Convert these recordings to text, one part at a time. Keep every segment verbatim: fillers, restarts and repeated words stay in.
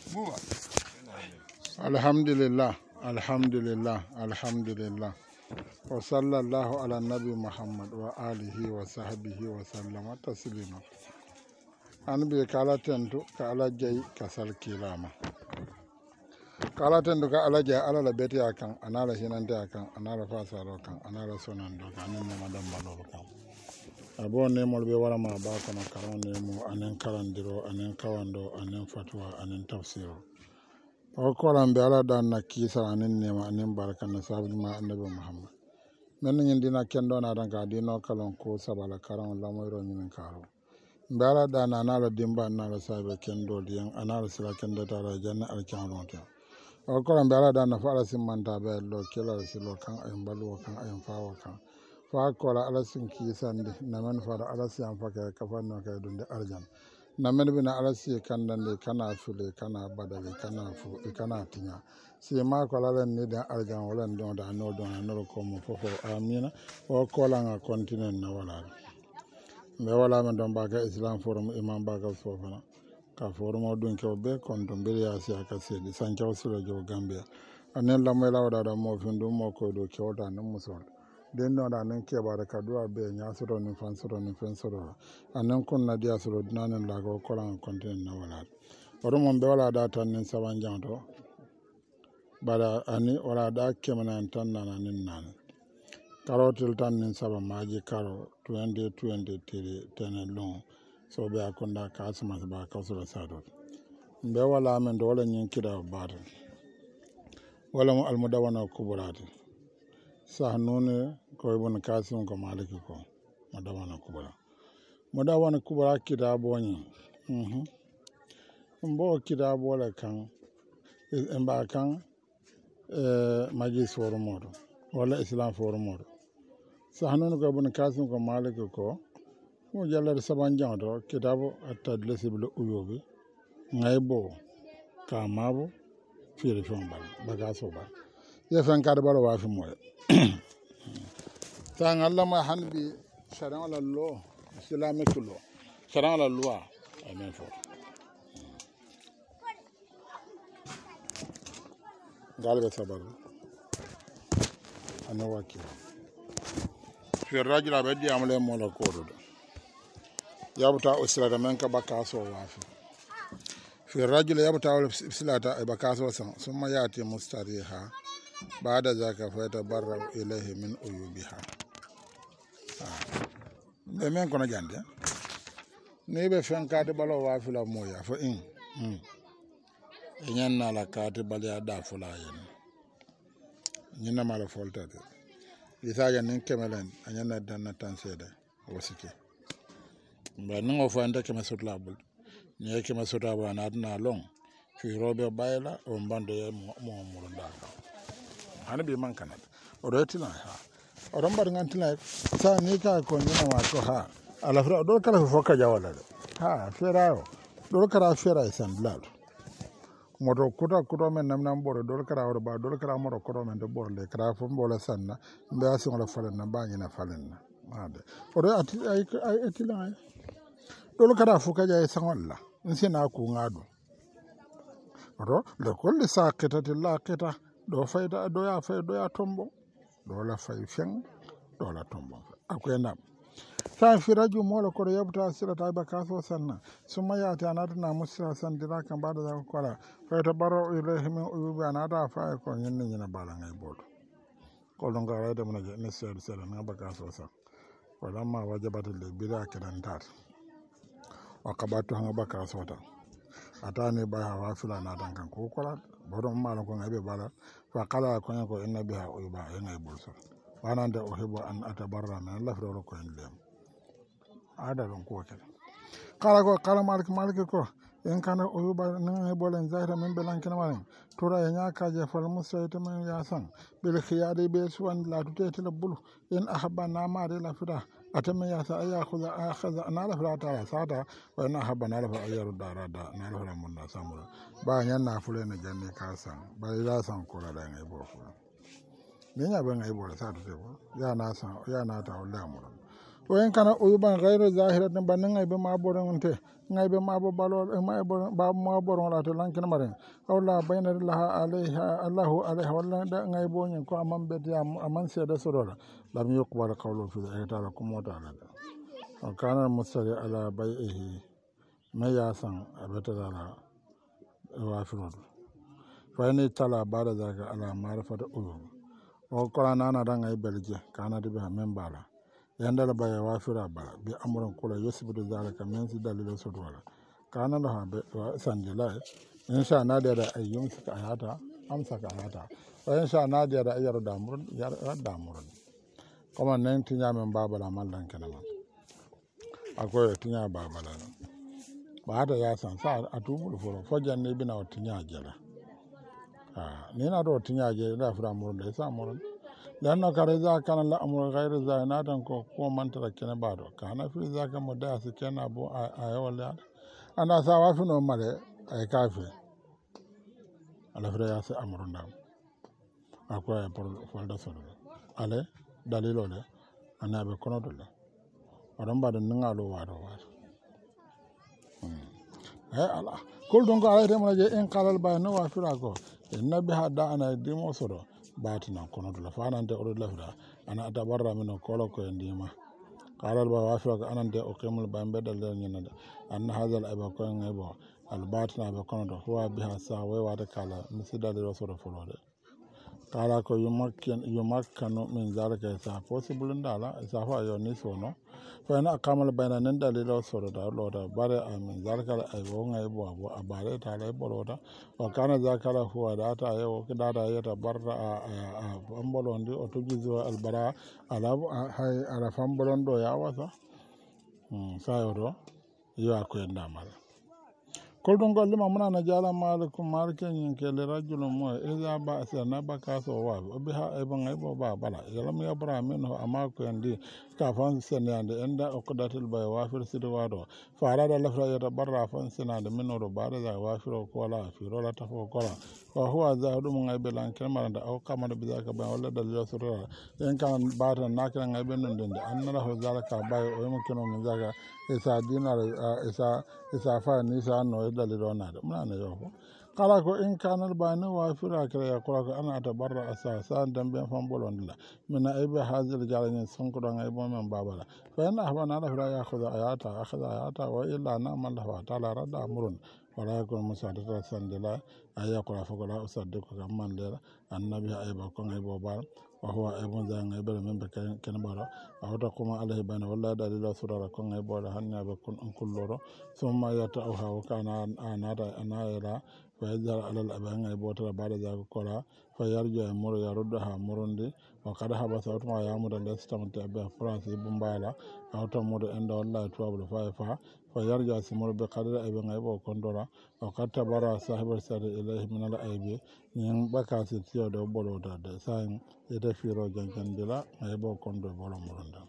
alhamdulillah alhamdulillah alhamdulillah wa sallallahu ala nabi muhammad wa alihi wa sahbihi wa sallama taslima an be kala tentu ka ala jay kasal kilama kala tentu ka ala jay ala la beti akan anala hinande akan anala fasaro kan anala sonando kan ne madam balolo kan abo ne mol be wala ma ba kono karon ne mo anen karandiro anen kawando anen fatwa anen tafsiro o kolan be ala dan na kisa anen ne ma anen baraka na sabu ma annabi muhammad men nyin dina kendo na dan ka dino kalon ko sabala karon la moyro nyin karo be ala dan na ala dimba na ala sabe kendo diyan anala sila kendo tara janna al kyanon ta o kolan be ala dan na fara simanta be lo kila silo kan ay balu kan ay fawo kan fa kola ala sin kisande namen fara ala siyan faka kafanno kay dunde arjan namen bina ala si kandande kana fule kana badale kana fu kana tinya si ma kola len ni da arjan wala don da no don no ko mo fofo amina o kola nga continent na wala me wala men don baga islam forum imam baga fofana ka forum o dun ko be kon don be ya si aka se di sanjaw silo jo gambia anen la me la wada da mo findu mo ko do kewda no musol den no da nan ke ba da kaduwa be nya soro ni fan soro ni fen soro anan kun na dia soro nanen la ko kolan content na wala wado mon be wala da tan nin saban janto bada ani wala da kemana tan nanin nan karotil tan nin saban maji karo twenty twenty-three ten long so be akonda ka asma ba ka soro sado be wala men do wala nyin kida ba wala mo almudawana kuburati sa nune ko ibn kasim ko maliki ko madawana kubra madawana kubra kitabo ni mhm mbo kitabo la kan en ba kan eh majlis forum modo wala islam forum modo sa nune ko ibn kasim ko maliki ko mo jalla saban janto kitabo at-tadlis bil uyubi ngaybo kamabo firi fambal bagaso ba ye fen kada balo wa fi moye tan Allah ma hanbi sharan ala lo islamic lo sharan ala loi amen fo galbe sabar ana waki fi rajul abadi amle mo la kodo yabuta usilata men ka bakaso wa fi fi rajul yabuta usilata bakaso san summa yati mustariha بعد ذاك فيتبرأ إليه من عيوبها بمن كنا جاندي نيبه فين كاتي بالو وافلا مويا فإن إننا لا كاتي بالي أدا فلا ين نينا مالا فولتا إذا نين كملين أننا دانا تنسيدا وسكي بانو فانتا كما سوتلابل نيه كما سوتلابل نادنا لون في روبي بايلا ومباندو مو مورندا hani be man kanat o retina ha o don bar ngantina sa ni ka ko ni na wato ha ala fra do kala fo ka jawala ha ferayo do kala fera isan blad moto kuta kuto men nam nam boro do kala o ba do kala mo ko men do boro le kala fo mbola sanna mbe asin wala falen na ba nyina falen na ade o do ati ay ay etila do kala fo ka jay san wala nsina ku ngado ro le kulli saqitati laqita do fayda do ya fay do ya tombo do la fay fen do la tombo akoy nam sa fi raju mola ko yabta sirata ba kaso sanna summa ya ta anata musira san dira kan bada da ko la fayta baro ilahi min uyubi anata fa ko nyin nyin bala ngay bodo ko don ga rayda mun ne sel sel na ba kaso san wala ma wajabata le bida kidan tat wa qabatu hanga ba kaso ta atani ba hawa fila na dan kan ko ko bodon malan ko ngabe bala fa qala ko ko inna biha uyba ina bulsa wana da uhibbu an atabarra min Allah fa ko en lem ada don ko kala qala ko qala malik malik ko en kana uyba na bolen zahira min belan kana malen tora ya nyaka je fal musayta min ya san bil khiyade be suwan la tutete la bulu en ahabba na ma de la fida atame ya sa aya khuza akhadha ana la fila ta sada wa na habba na la fa ayaru darada na la mun na samura ba nyan na fule na janne ka san ba ila san ko la ngai bo fu ni nya ba ngai bo sa to ya na san ya na ta wala mu wayen kana uyuban ghayru zahiratin banin ngai be ma boron te ngai be ma bo balo ma bo ba ma boron la to lankin maren awla bayna laha alaiha allahu alaiha walla da ngai bo nyen ko amman be ya amman se da sorola lam yuqbal qawlu fi ayatala kuma ta ala wa kana musari ala bai'ihi ma ya san abata da wa firod fa ne tala bada daga ala marifata uyub o qur'ana na dan ngai belje kana de be membala yandala baya wafira bara bi amuran kula yusbidu zalika min si dalilin su dole kana da habe sanjila insha na da ayyun suka ayata amsa ka ayata wa insha na da ayyar da murun ya da murun kuma nan tinya men babala mallan kenan akwai tinya babala ba da ya san sa a tumul furo fajan ne bina tinya jela ah ne na do tinya jela da fura murun da sa murun lanno kare za kana la amur ghairu za na dan ko ko man tara kene bado kana fi za ka moda su kena bo a yawala ana sa wa fi no mare ay kafi ala fere ya sa amurun da akwai por for da solo ale dalilo le ana be kono dole wadan ba da ninga lo wado wa eh ala kul don ko ay remna je en kalal ba no wa fira ko inna biha da ana dimo soro batina kono to la fanante o lafda ana atabarra min kolo ko ndima qalal ba wafi ka anante o kemul ba mbedal le nyina anna hadal aba ko ngebo al batina be kono to huwa biha sa way wada kala misida de rasoro folode kala ko yumakkan yumakkanu min zalika sa possible ndala sa fa yo ni sono fa na kamal bayna nan dalilo soro da loda bare amin zalika ay wo ngay bo bo abare ta lay boloda wa kana zakara huwa data ayo kidada yata barra a ambolondi o tujizo albara ala hay ala fambolondo ya wasa hmm sayoro yo akoyenda mala koldon golle ma muna na jala malikum malikin yin kele rajulun mo iza ba asana ba kaso wa biha ibn aibo ba bala yalam ya ibrahim no amako yandi ka fan senande enda okudatul bay wafir sidwado fara da lafra ya barra fan senande minoro bare da wafiro ko la firo la tafo ko la wa huwa zahadu mun aibe lan kelmar da au kama da bizaka ba wala da losura yan kan bata nakan aibe nan din da annala ho zalaka bay o mu kino mun zaka isa dinar isa isa fa ni sa no dalilo na da muna ne yo kala ko in kanal bani wa fira kala ya kula ko ana tabarra asa san dambe fam bolon la mina aibe hazil jalanin sun ko dan aibo men babala fa ina haba na da fira ya khuda ayata akhadha ayata wa illa na man la ta'ala rada amrun wala ko musadata sandila ayya kula fa kula usaddiku kamman lera annabi aiba ko aibo bar wa huwa aibun za ngai bere men be ken bara awta kuma alai bana walla dalila surara ko ngai bola hanna be kun an kulloro summa yata au ha kana anada anayra fa yadhar ala al abanga botara bada za ko la fa yarja mur ya rudda murundi wa kada haba sawtuma ya mudan lestamta be france bumbala awta mudo enda walla tuwabul fa fa fa yarja simur be qadra ay ngai bo kondora wa katta bara sahibul sari ilayhi min al aibi nin bakasi tiyo do bolo da da sain ita firo jankandila ay bo kondo bolo muronda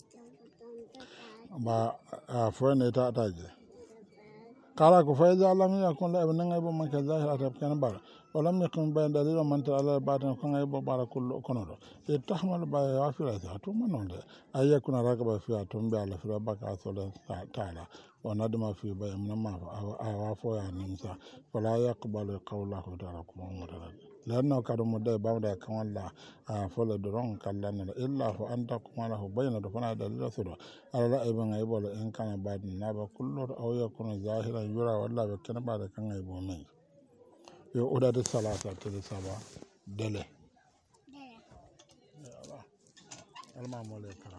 ba a fone ta taje kala ko fayza lam yakun la ibn ngay bo man ka zahir atab kan bar walam yakun bayan dalil man ta ala batan ko ngay bo bara kullu kono do e tahmal ba ya fira sa to manonde ay yakuna ragaba fi atum be ala fira baka so la taala wa nadma fi ba amna ma a wa fo ya nimsa wala yaqbalu qawlahu ta'ala kuma mutara lanno kadu mudde bawda kan walla a fole doron kallan illa fa anta kuma lahu bayna do fana dalil sudo ala ibn ngay bo en kana badin na ba kullu aw yakuna zahiran yura walla be kana ba da kan ngay bo men yo oda de salata te saba dele alma mole kara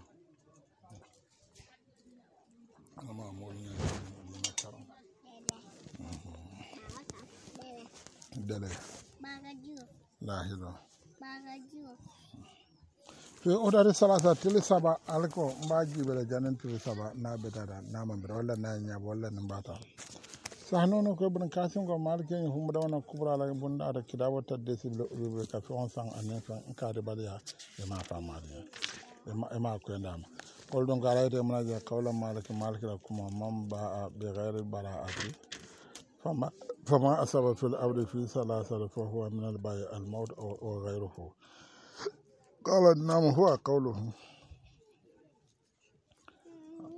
alma mole ni kara dele bagaju lahilo bagaju yo oda de salata te saba alko mbaji bele janen te saba na betada na mambe wala na nya wala nambata sahnono ko ibn kasim ko malken humda wana kubra la bunda ada kidawa tadde siblo rube ka fi on sang anen fa ka de badiya e ma fa mariya e ma e ma ko ndama kol don ga layte mun aja qawla malik malik la kuma man ba bi ghairi bara'ati fama fama asaba fil abdi fi salasal fa huwa min al bay' al maut aw ghayruhu qala nam huwa qawluhu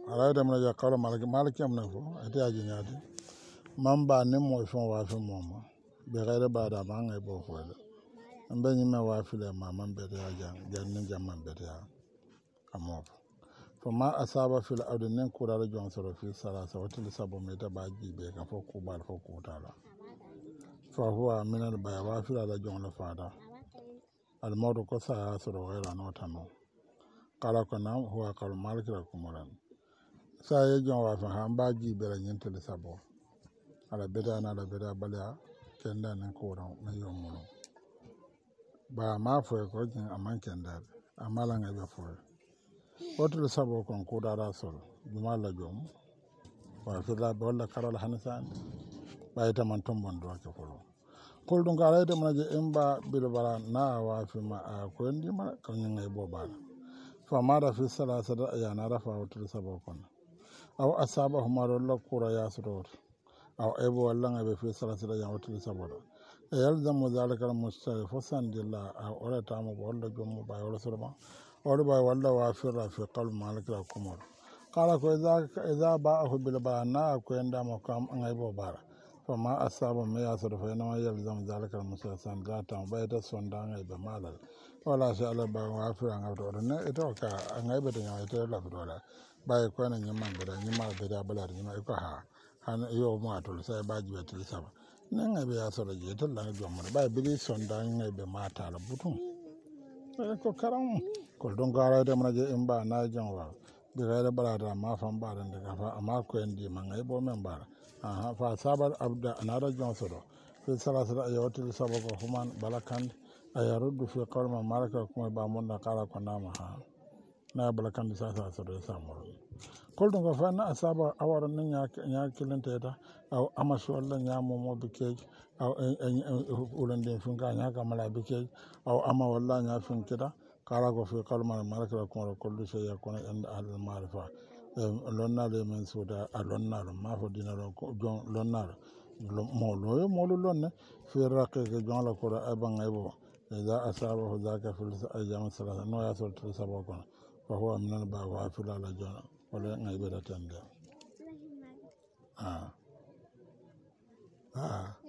ala da mun ja kala malaki malaki am na fo ati aji nyaati man ba ne mo fon wa fon mo ma be gaire ba da ba ngai bo fo da ambe ni me wa file ma man be da jan jan ni jam man be da amo fo ma asaba fil ardin nen kura da jon soro fi sala sa wata sabo me da ba ji be ka fo ku ba fo ku ta la fa huwa min al ba wa fil da jon la fada al mawdu ko sa soro gaira no tano kala ko nam huwa kal malaki la kumuran sa ye jon wa fa han ba ji be la nyente le sabo ala beda na ala beda balya kenda nan ko ran na yomuno ba ma fo ko jin aman kenda amala nga be fo woto le sabo kon ko dara sol juma la jom wa fi la bolla karol hansan ba ita man tombon do ke folo kol dun gara ite mana je emba bil bara na wa fi ma ko ndi ma kan ngay bo bala fa ma da fi sala sada ayana rafa woto le sabo kon aw asaba huma la kura ya sudor aw ebo walla nga be fi sala sada ya woto le sabo e yalzamu zalika al mustari fasan dilla aw ora tamu walla jom ba wala surba wala ba walla wa fi rafi qalb malik la kumur kala ko za za ba ahu bil bara na ko enda mo kam ngay bo bara fama asaba me ya sadu fa na yalzam zalika musasan gata ba ita sonda ngai be malal wala sha Allah ba wa fi an abdo ne ito ka ngai be nya ita la fi dola ba ko na nyima be da nyima be da bala nyima ko ha han yo mo atul sai ba ji betul saba ne ngai be ya sadu je to la jom ba bi sonda ngai be mata la butun ko karam ko don gara da mana je in ba na janwa bi ga bala da ma fan ba da daga fa amma ko endi man ngai bo men bara aha fa sabar abda anara jonsoro fi salasala ayawtil sabako human balakan ayaruddu fi qawma malaka kuma ba mun da kala ko nama ha na balakan sa sa so da samuro kol don fa na asaba awaran nan ya ya kilanta ta aw amasu Allah ya mu mo bike aw ulan den fun ga ya ga mala bike aw ama wallahi ya fun kida kala ko fi qawma malaka kuma kullu shay yakuna inda al marifa lonnare men suuda a lonnaro mafo dinaro jon lonnaro molo yo molo lonne fi raqiqe jon la kora aban aybo ida asabahu dhaka fil ayyam salasa no ya sol tri sabo kono fa huwa min al ba wa fil ala jon wala ngay be da tande ah ah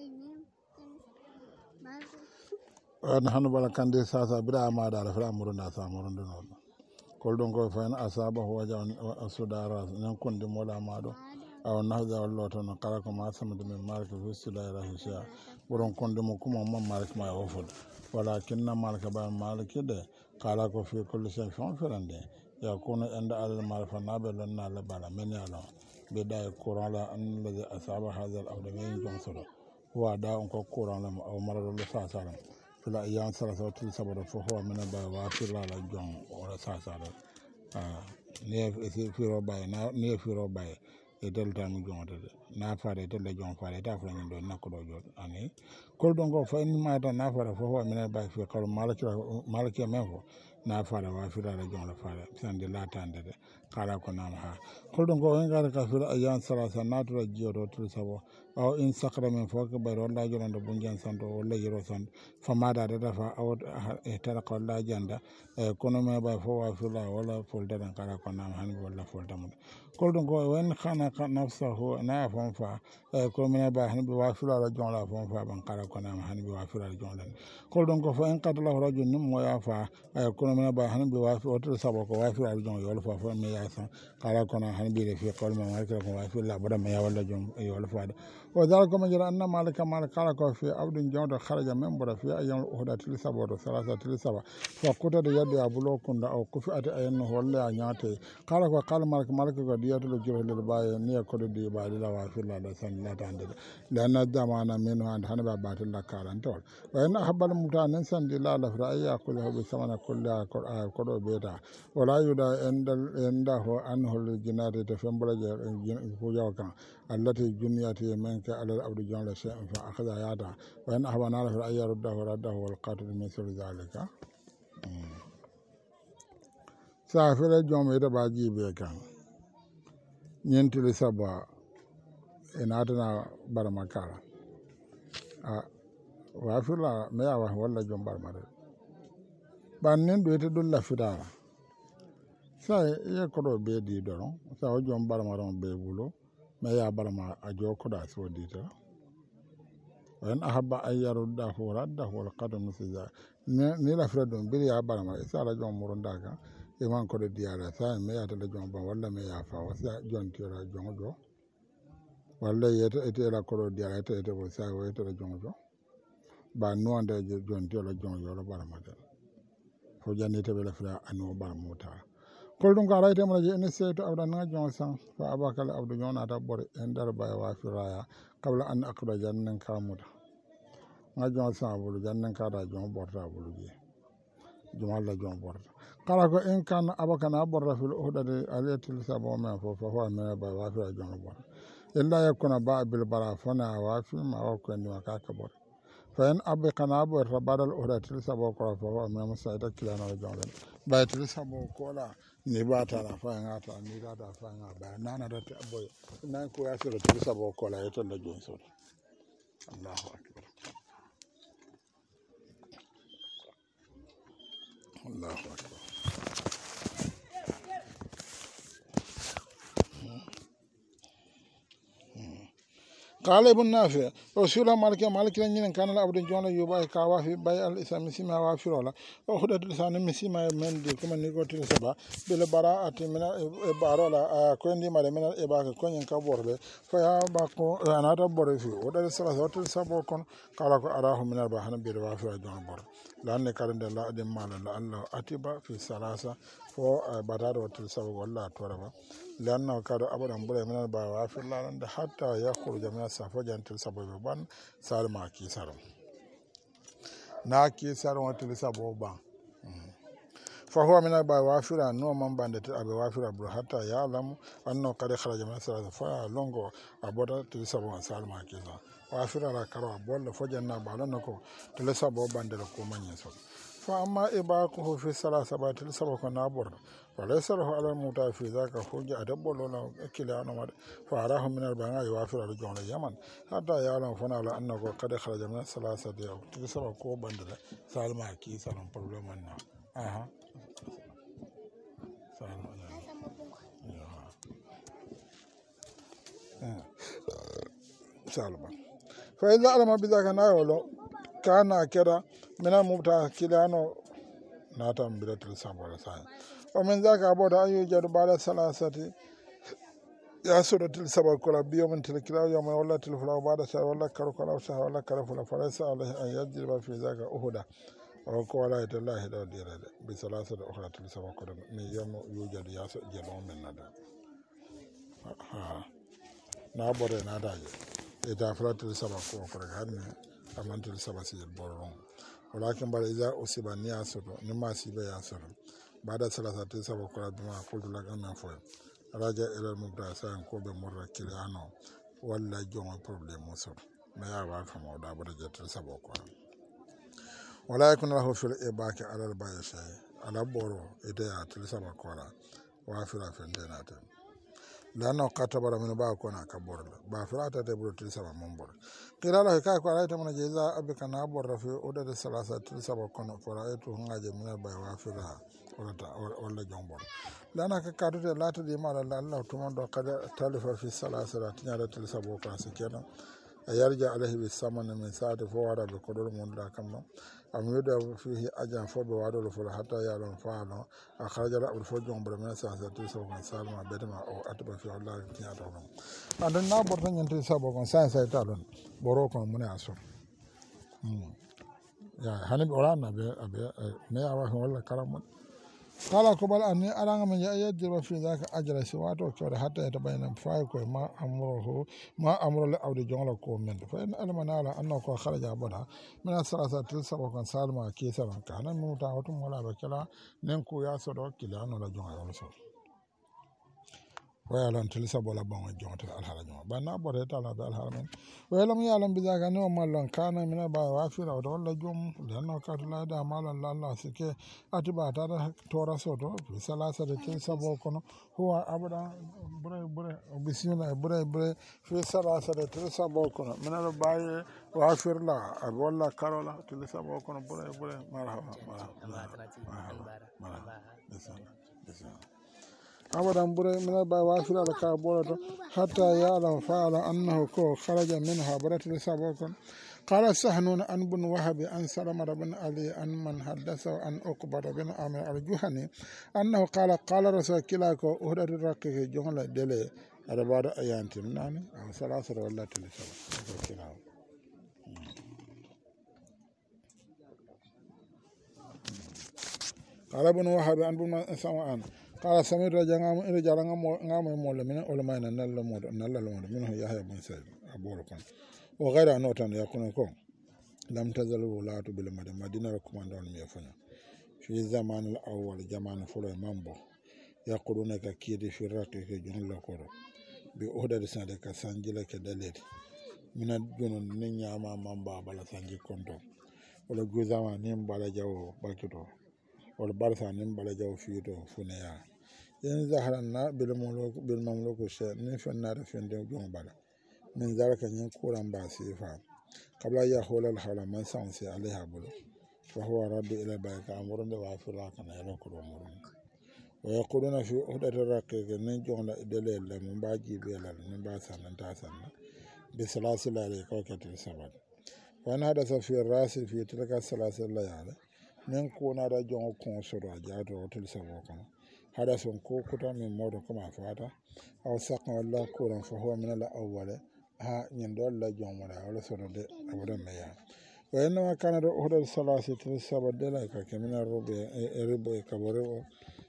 ana hanu bala kande sasa bida ma da fa amuru na sa amuru no kol ɗon koye fayin asaba ho waja sudara nan konde mola maɗo aw nahda wallo toon kala ko ma samde min marque fistulaira hisia ɓuron konde mo kuma ma marque ma wofude walakinna marque ba marque de kala ko fi kolle sen fen ferande yakuno ende alal marfa naɓe lonnale bala men yalon mbiɗa e courant la annalladi asaba hadal awde min jonsoɗo huwa da on ko courant lamo aw maraɗolo sasalam fila yan sara sa til sabado fo ho mena ba wa fila la jong ora sa sa ah ne firo bay na ne firo bay e delta mi jong de na faade de jong faade ta fala ndo nakko do jot ani kol don go fa ni ma ta na faade fo ho mena ba fi kal malaki malaki men fo na faade wa fila la jong la faade sande la tande de kala ko nam ha kol don go en gara ka fila yan sara sa na to jiyo do til sabo aw in sakra men fo ko bayro la jonde bunjan santo wala yiro san famada da dafa aw e tara ko la janda e kono me ba fo wa fila wala folda dan kala ko nam han wala folda mun kol don go wen khana ka nafsa ho na fon fa e ko me ba han bi wa fila la jon la fon fa ban kala ko nam han bi wa fila la jon lan kol don go fo en kadla rajul nim mo ya fa e kono me ba han bi wa fi oto sabo ko wa fila la jon yo fa fo me ya san kala ko nam han bi le fi kol me wa ko wa fila bada me ya wala jon yo fa o dal ko majira anna malika malika ko fi abdun jawda kharaja men bora fi ayam uhda til sabodo salasa til saba fa kuta de yadde abulo kunda o kufi ati ayen holla nyaate kala ko kala malika malika ko diyato lo jiro le baye ni ko de ba la wa fi la da san la tande la na zamana men han hanaba batil la karantol wa en habal mutanen san de la la fra ayya ko be samana kulla ko ko do beta wala yuda endal enda ho an hol jinade de fembula je ko jawkan allati junniyati men ka alal abdu jonla shay'an fa akhadha yada wa in ahbana la fa ayyaruddahu raddahu wal qatil min sir zalika sa fere jom ida ba jibe kan nyentili saba inatana baramakara a wa fila me awa wala jom barmare ban nen do ite dulla fidara sa ye kodo be di doron sa o jom barama ron be bulo me ya barama a jo koda so di ta en ahabba ayyaru da hu radda wal qadam siza ni la fra don bir ya barama sa la jom muron daga e man kodo diara sa me ya tele jom ba walla me ya fa wasa jon tira jom jo walla yete ete la kodo diara ete ete bo sa wo ete la jom jo ba no ande jon tira jom jo la barama de fo janni te bela fra anu barama ta kol ɗum ko arayte mona je ene seyto abdana jon san fa abakala abdou jonata ɓore en dar baya wafiraya kabla an akra jannen kamuda ga jon san bulu jannen kada jon ɓorta bulu je jom allah jon ɓorta kala ko in kan abakana ɓorta fil uhdade aliyatil sabo men fo fa ho mene baya wafira jon ɓorta illa yakkuna ba bil bara fona wafi ma wakko endima kaka ɓore fa en abbe kana ɓorta baɗal uhdatil sabo kora fa ho mene musayta kilanoɗo jonɗen ɓaytil sabo kola ni ba ta na fa ngata ni da da fa nga ba nana da ta boy nan ko ya so da sabo ko la yato da jon so Allahu akbar Allahu akbar قال ابن نافع رسول مالك مالك لنين كان العبد جون يوبا كاوا في باي الاسلام سيما وافرولا وخدت لسان مسيما من دي كما نيغوتي سبا بلا براءه من بارولا كوندي مال من اباك كونين كبورbe فيا باكو انا دبر في ودر سلا وتل سبو كون قال اراه من البحر بلا وافرا جون بور لان كان الله ادم مال الله اتبا في ثلاثه فو بدار وتل سبو والله توربا لأنه كان أبدا بلا من الباوة في الله حتى يخرج من السفر جانتل سبب بان سالما كي سارم ناكي سارم وتل سبب بان فهو من الباوة في الله نو من باندت أبي وافر أبو حتى يعلم أنه قد خرج من السفر فلونغو أبدا تل سبب سالما كي سارم وافر الله كروا بول فجنا بالونكو تل سبب باندل كومن يسول فأما إباكه في الثلاثة باتل سبب نابر وليس له على الموتى في ذاك حجة أدبر لنا كلا نمر فأراه من البناء يوافر رجون اليمن حتى يعلم فنعلم أنه قد خرج من الثلاثة دي تسبب كو بندل سالما كي سالم بروبلمنا أها سالما فإذا علم بذاك نايولو كان كده من الموتى كلا نو ناتم بلا تلسام ولا ساين ومن ذاك أبود أن يوجد بعد ثلاثة يا سورة السبع كلا بيوم تلكلا يوم ولا تلفلا وبعد شهر ولا كركلا وشهر ولا كرفلا فليس عليه أن يجرب في ذاك أهدا وقال لا الله لا دير بثلاثة أخرى تلسبع كلا من يوم يوجد يا جلوم من ندا ها نابور ندا إذا فلت السبع كلا هن أمانت السبع سير بورون ولكن بعد إذا أصيب نياسر نما سيب ياسر بعد ثلاثة سبع كلا بما قلت لك أنا فوق raja ilal mubda sayan ko be morra kiliano walla jongo problem musor ma ya wa famo da bada jetel sabo ko wala yakun lahu fil ibaki alal bayasha ala boro ide ya tel sabo ko la wa fira fende nata lano katabara min ba ko na kabor ba fira ta te bro tel sabo mon bor kila la ka ko ala ta mon jeza abika na bor rafi oda de salasa tel sabo ko no fora etu ngaje min ba wa fira wala jombor lana ka kadude lata di mala Allah tumondo kada talifa fi salasala tinyara til sabo kan sikena ayarja alaihi bisamana min saati fo wara be kodol mon da kamma am yuda fihi ajan fo be wadol fo hatta yalon faano akhraja al fo jombor men sa sa til sabo kan salma bedema o atba fi Allah tinyata non andan na bortan nyantil sabo kan sa sa talon boro kon mun aso hmm ya hanib orana be be me awa wala karam kala ko bal anni aranga men ya yajira fi zaka ajra siwato ko hatta yatabayna fa ko ma amruhu ma amru la awdi jongla ko men fa in almana ala anna ko kharaja bada min salasa til sabakan salma ke saban kana nu ta watum wala bakala nen ko ya sodo kilano la jonga wala so wayalan til sabola bon jonta alhala joma banna bore tala be alhala men wayalam yalam bi zaka no mallon kana mina ba wafira o wala jom lanno katula da malan la Allah sike atiba ta tora soto salasa de til sabo kono huwa abada bure bure bismillah bure bure fi salasa de til sabo kono mina baye wafirla wala karola til sabo kono bure bure marhaba marhaba marhaba marhaba abadan bure min ba wafira ala ka boloto hatta ya'lam fa'ala annahu ko kharaja minha baratul sabakon قال سهنون أن بن وهب أن سلمة بن علي أن من حدثه أن أقبض بن عامر الجهني أنه قال قال رسول كلاك أهدر الرقيق جملة دلي على بعض أيام تمناني أو ثلاثة ولا تلسوا قال ابن وهب أن بن سمعان قال سمير رجعنا إلى جالنا نعم مول من علماء نلا مود نلا مود منه يحيى بن سعيد أبو ركن وغير أنوتان يكون كون لم تزل ولاة بالمدينة مدينة ركمان ميفنا في زمان الأول زمان فلو مامبو يقولون ككيد في الرقيق جنون لكورو بأهدى سنة كسانجلة كدليل من الجنون نياما مامبا بلا سانجي كونتو ولا جوزاما نيم بلا جاو باكتو wala barsa nin bala jaw fiito funeya yen zaharanna bil muluk bil mamluk shay nin fannare fende jom bala min zalika nyin kuran ba sifa qabla ya hulal hala man sansi alaiha bulu fa huwa raddu ila bayka amrun wa fira kana ila kurumurun wa yaquluna fi uhdati raqiq nin jonda idele la mun ba jibe la min ba sanan ta sanna bi salasil alayhi kawkatil sabat wa nada sa fi rasi fi tilka salasil layali nin kuna da jon kon soro jaado hotel sabo kono hada son ko kuta min modo kama fata aw saqan walla kuran fa huwa min al awwal ha nyin do la jon wala wala soro de abada meya wa inna kana da hotel salasi til sabo de la ka kemina robe e ribo e kabore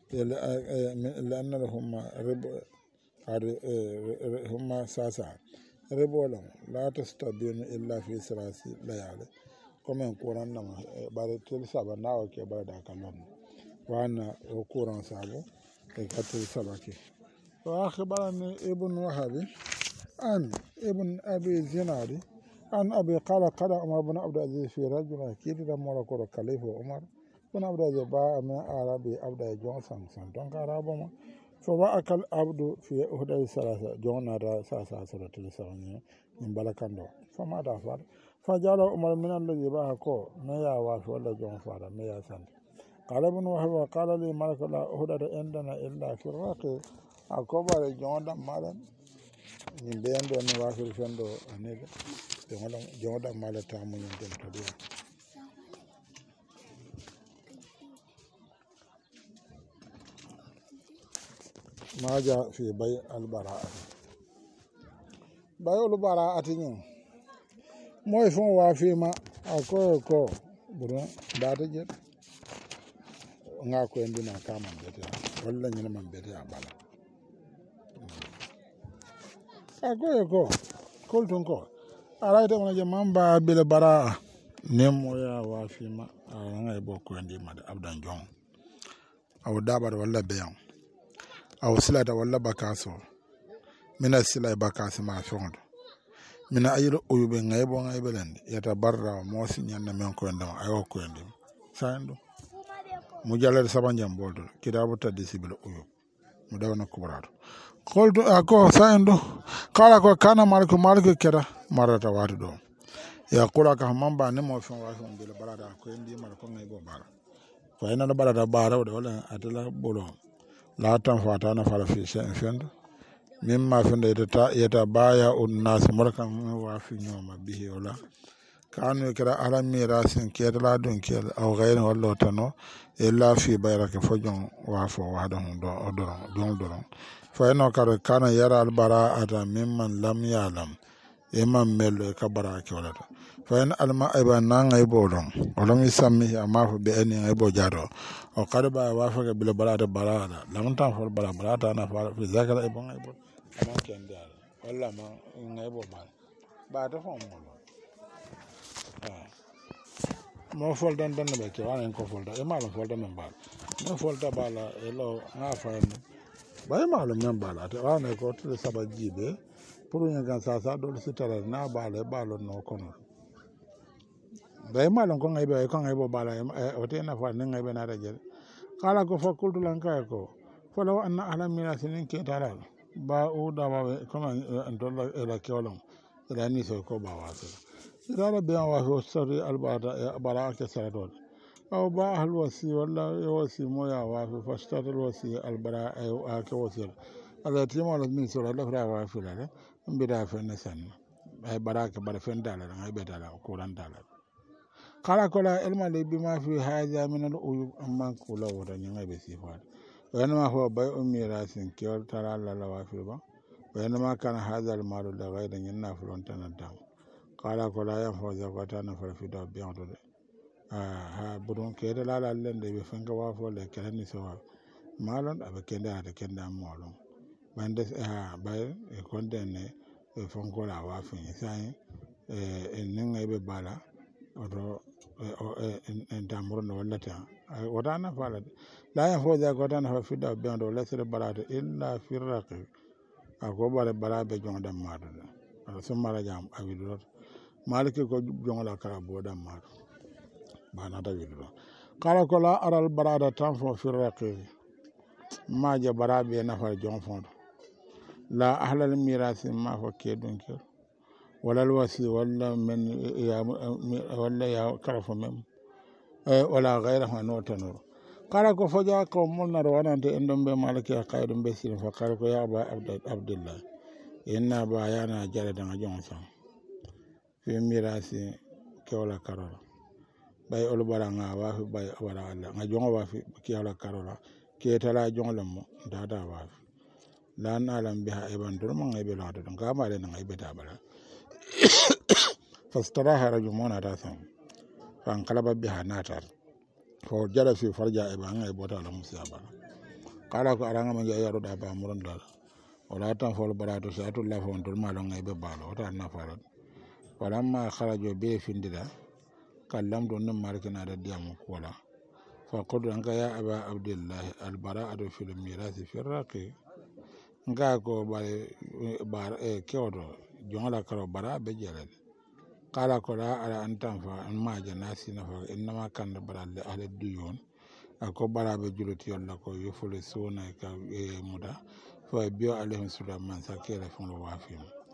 la anna lahum ribo hadi hum sasa ribo la tastabinu illa fi salasi layali komen kuran nan bare til saba nawa ke bare da kallon wana kuran sabo ke katil sabaki wa akhbarani ibn wahab an ibn abi zinadi an abi qala qala umar ibn abd aziz fi rajul kidi da mora ko khalifa umar ibn abd aziz ba ma arabi abd johnson san don arabo ma so ba akal abdu fi uhday salasa jonna da sasa salatul sawani min balakando fama da far فجعل عمر من الذي باكو ميا واف ولا جون فارا ميا سنت قال ابن وهب قال لي مالك لا أهدر عندنا إلا في الراقي أكبر جون دم مالا من بين دون وافر فندو أنيل جون دم مالا تامو يندم تدير ما جاء في بيع البراءة بيع البراءة moy fon wa fima ako ko buru data jet nga ko endina kama bete walla nyina man bete abala ako ko kolton ko araita wona je mamba bele bara nemo ya wa fima nga e bokko endi made abdan jon aw dabar walla beyan aw silata walla bakaso mina silay bakaso ma fondo mina ayiro uyube ngaybo ngaybelende yata barra mosi nyanna men ko ndam ayo ko ndim sando mu jalal sabanjam boldo kitabu tadisibil uyub mu dawna kubrato koldo ako sando kala ko kana maliku maliku kera marata watu do ya kula ka mamba ne mo fon wa fon bil barada ko ndi mal ko ngaybo bara fa ina barada bara wala atala bolo la tan fata na fala fi shen fendo mimma fende yeta yeta baya unnas markan wa fi nyoma bihi wala kanu kira ala mirasin kera dun kera aw ghayr wallo tano illa fi bayraka fojon wa fo wa don do odoro don doron fa eno kar kana yara al bara'ata mimman lam ya'lam imam mel ka baraka wala fa en alma ayba nanga ibodon wala mi sammi amma fo be eni aybo jado o kadba wa fa bil bara'ata bara'ata lam tan fo bara'ata na fa fi zakara ibon aybo ama kende ala walla ma ngaybo mal ba ta fo mo ah mo fol dan dan be ke wan ko fol da e mal fol da men bal mo fol da bala e lo nga fa ni ba e mal men bala te wan ko to saba jibe pour nya gan sa sa do si tara na bala balo no kono ba e mal ko ngaybe ko ngaybo bala o te na fa ni ngaybe na rajel kala ko fa kultu lan kay ko fa law anna ahla minasin ke taral ba o da ba kama andola ela kolon ela ni so ko ba wa ila be wa so sori albada bara ke saradol aw ba hal wasi walla wasi mo ya wa fi fastatal wasi albara ay aka wasi ala timo la min sura la fra wa fi la mbida fa na san ay baraka bar fen dala ay be dala ko ran dala kala kola ilma le bima fi hadha min al uyub amma kula wada nyanga be sifat wani ma huwa bai umira sin kiyar tara la la wa fi ba wani ma kana hadha al malu da gaida nyanna fronta na dam kala kola ya fa zakata na farfi da biyan to ha budon ke da lala len de be fanga wa fo le kala ni so malon abe kenda ade kenda molon bande ha bay e kondene e fonko la wa fin sai e en ngai be bala odo en damro no wallata wada na fala la ya fo da ko tan fa fida be ndo la sere balade illa firraqi ako bare barabe jonda madu ala sumara jam awido malike ko jonga kala boda madu bana da wido kala ko la aral barada tan fo firraqi ma ja barabe na fa jon fondo la ahlal mirasi ma fo kedun ke wala alwasi wala men ya wala ya karafo mem wala ghayra no tanur kala ko foja ko mun na ronante endom be malike qaydum be sin fa kala ko ya ba abdullah inna ba yana jare danga jonson fi mirasi ke wala karola bay ol baranga wa fi bay wala alla nga jonga wa fi ke wala karola ke tala jonglam mo dada wa fi la na lam biha iban dur mo ngay be la do nga ma le ngay be tabala fastaraha rajumuna ta sam fan kalaba biha natar fo jara fi farja iban ngay bota la musaba kala ko aranga ma yaro da ba muron dal wala tan fo barado satu la fo dur ma lo ngay be balo ta na farat walamma kharajo be findida kallam don no markina da diam ko la fa qad anka ya aba abdullah al bara'atu fil mirasi fi raqi nga ko bare bar e kyodo jongala karo bara be jere kala ko la ala antam fa an ma janasi na fa inna ma kan bara le ala duyon ako bara be juloti yalla ko yofole sona ka e muda fa bio alayhi sallam man sakere fon lo wafi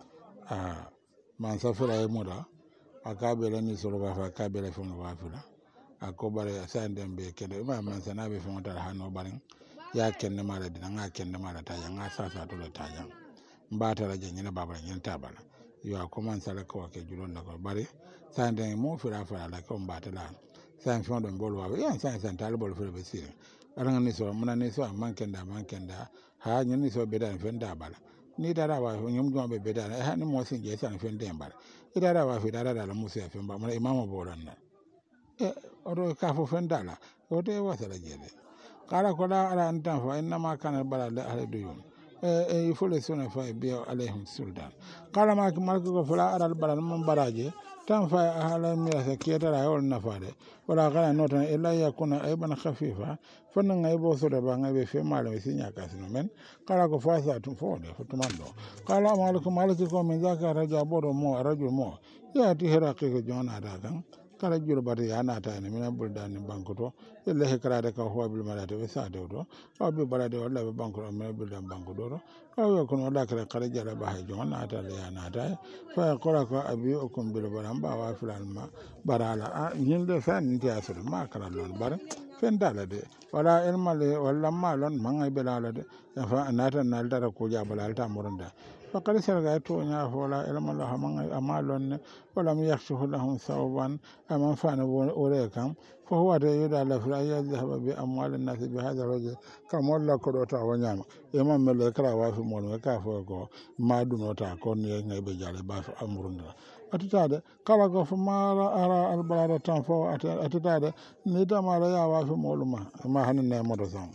ah man safira e muda akabe la ni solo fa akabe la fon lo wafi la ako bare asande be kede ma man sanabe fon tar hano barin ya kenne mala dina nga kenne mala ta ya nga sa sa to la ta ya mbata la jenya baba nyen tabala yo a commencer la ko ke julon la ko bari sa ndeng mo fira fira la ko mbata la sa fon do bol wa ya sa sa tal bol fira be sire aranga ni so mona ni so man kenda man kenda ha nyen ni so be da fen da bala ni dara wa nyum jom be be da ha ni mo sin je sa fen de bala ni dara wa fi dara da la musa fen ba mo imam bolan na e odo ka fo fen da la o de wa sala jede kala ko la ala antan fa inna ma kana bala la ala duyun e e fole sona fa bi alaihim sultan kala ma ki mal ko fala ala bala mon baraje tan fa ala mi sa kiyata la wol nafade wala kala nota illa yakuna ayban khafifa fonna ngay bo so da ba ngay be fe mala be sinya kasino men kala ko fa sa tun fo de futumando kala malikum maliki ko min zaka raja bodo mo rajul mo ya ti hiraqi ko jona da kan kala juro bade yana ta ne mina buldani bankoto illa hekrade ka ho bil malade be sa dewdo o be balade walla be bankoto mina buldan bankoto o yo kono la kala kala jara ba hay jona ta le yana ta fa kola ko abi o kum bil baram ba wa filan ma barala a yinde san nti asur ma kala lon bar fen dala de wala ilma le walla ma lon mangay belala de fa nata nal dara ko jabal ta moronda فقد سرقت ونيا فولا إلى ما الله من أمالون ولم يخشف لهم ثوبا أمام فان أولئكم فهو يدعى لفلا يذهب بأموال الناس بهذا الوجه كما الله كروتا ونيام إمام ملك روا في مول وكافوكو ما دونوتا كون ينعي بجالي باف أمرنا أتتاد كلا كفما أرى البلاد تنفو أتتاد نيتا ما لا يوا في مول ما ما هنن مدرسان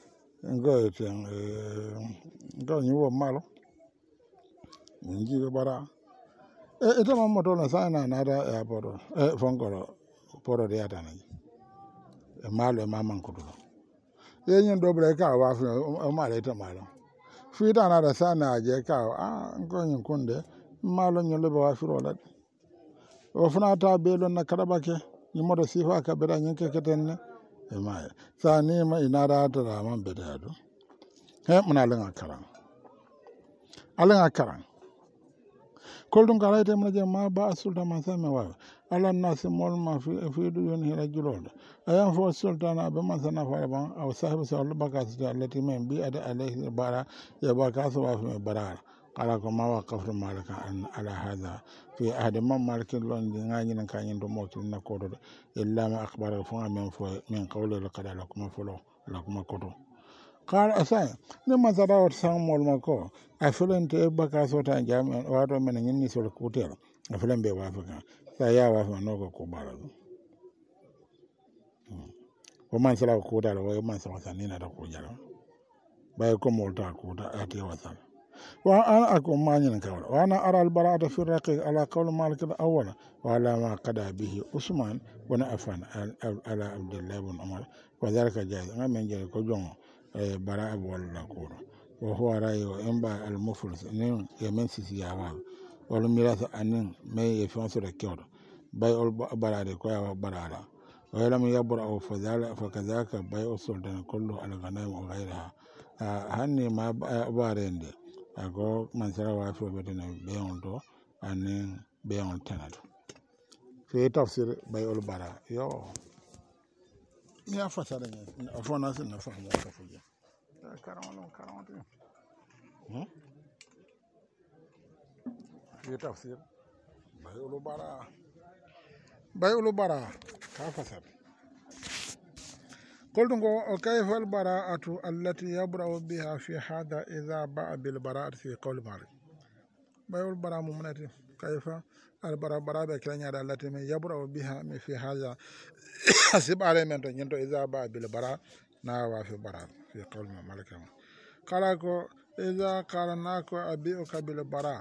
ngoy ten ngoy ni wo malo njibe bara e ita ma moto na sana na da ya poro e fongoro poro de ata na e malo e maman ko do ye nyen dobre ka wa fu o mala ita malo fu ita na da sana je ka a ngo nyen kunde malo nyen le ba fu rola o funa ta be lon na karabake ni moto sifa ka bera nyen ke keten e ma sa ni ma ina da ta man be da do he muna lenga karan alenga karan koldum kala ite mna je ma ba sultan man sama wa ala nas mol ma fi fi du yon hira julol ayan fo sultan abe man sana fa ban aw sahibu sa bakas da lati men bi ada alayhi bara ya bakas wa fi bara kala ko ma wa kafru malaka an ala hada fi ahad man malikin lon di ngani nan kanyin do motul na kodo illa ma akhbara fo men fo min qawli al qadala kuma folo la kuma kodo kala asay ne ma zara wat sang mol mako a fulante bakaso ta jam wato men ngi sol kutel a fulan be wa fa sa ya wa fa no ko bara o man sala ko da o man sala sanina da ko jara bay ko molta ko da ati wasal وأنا أكون مانين كولا وأنا أرى البراءة في الرقيق على قول مالك الأول وعلى ما قضى به عثمان بن عفان على عبد الله بن عمر وذلك جائز أنا من جاي كجون براءة ولا كورا وهو رأي إنبا المفلس إن يمن سيسيا والميراث أن ما يفنس الكور باي البراءة كويا براءة ولم يبرأ فذلك فكذلك باي السلطان كله على الغنائم وغيرها هني ما بارندي ako mansara wa fi betena beyon to ani beyon tenato fi tafsir bay ul bara yo mi afasara ni afona sin na fa ya ka fuja karamalo karamati hmm fi tafsir bay ul bara bay ul bara ka fasara قلت كيف البراءة التي يبرأ بها في هذا إذا باء بالبراءة في قول مالك بيقول البراءة ممنتي كيف البراءة براءة كلانيا التي يبرأ بها في هذا حسب عليه من تنجنتو إذا باء بالبراءة ناوى في براءة في قول مالك قالكو إذا قال ناكو أبيئك بالبراءة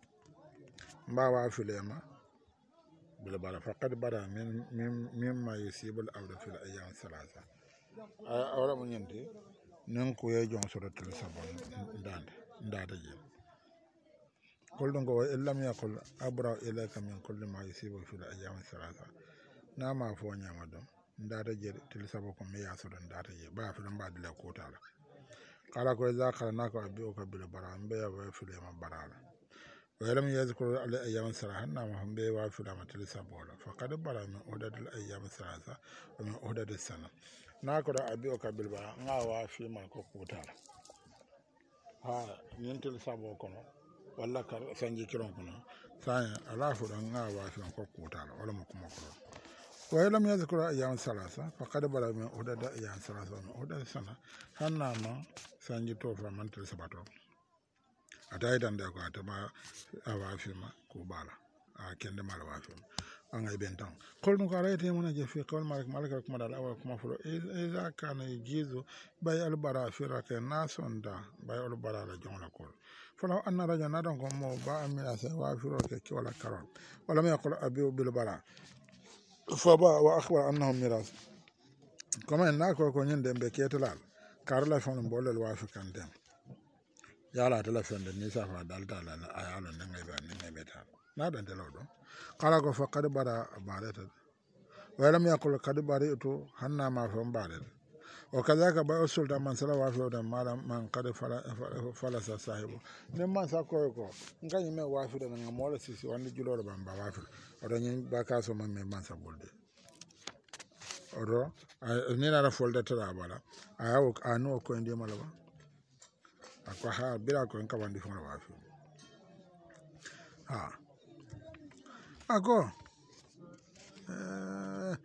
باوى في اليما بالبراءة فقد برأ من مما يصيب الأرض في الأيام الثلاثة awra mo ñenti nan ko ye jon so rotel sabon ndande ndade je kol don go illam yaqul abra ilayka min kulli ma yusibu fi al-ayyam thalatha na ma fo nyama don ndade je tel sabo ko me ya so don ndade je ba fi don ba dile ko tala kala ko za kala na ko abi o ko bil bara mbe ya wa fi le ma barala wa lam yazkur al-ayyam thalatha na ma mbe wa fi la ma tel sabo la faqad bara min udad al-ayyam thalatha wa min udad as-sana na ko da abi o kabil ba ngawa fi ma ko kutala ha nintel sabo kono walla kar sanji kiron kono sa ala fu da ngawa fi ko kutala wala mo kuma ko wa lam yazkura ayyam salasa faqad bara min udada ayyam salasa min udada sana hanna ma sanji to fa man tel sabato atay dan da ko atama awa fi ma ko bala a kende mala wa fi angay bentan kolnu ko rayte mon je fi qawl malik malik kuma dal awal kuma fulo iza kana yijizu bay al bara fi raka nasonda bay al bara la jongla kol fala anna raja nadon ko mo ba amira sa wa fi roke ki wala karon wala ma yaqul abi bil bara fa ba wa akhbar annahum miras kama na ko ko nyende be ketelal karla fon bolol wa fi kan dem yala tala fende ni sa fa dal dal ayalo ngay ba ngay beta na dan delo do kala ko faqad bara barata wa lam yaqul qad bari'tu hanna ma fa barata wa kadhaka ba sultan man sala wa fi da malam man qad fala fala sa sahibu ne man sa ko ko ngani me wa fi da nga mola sisi wandi julo ba ba wa fi o do nyi ba ka so man me man sa bolde o do ni na folda tara bala ayawo anu ko ndi mala ba akwa ha bila ko nka wandi fo wa fi ha ako eh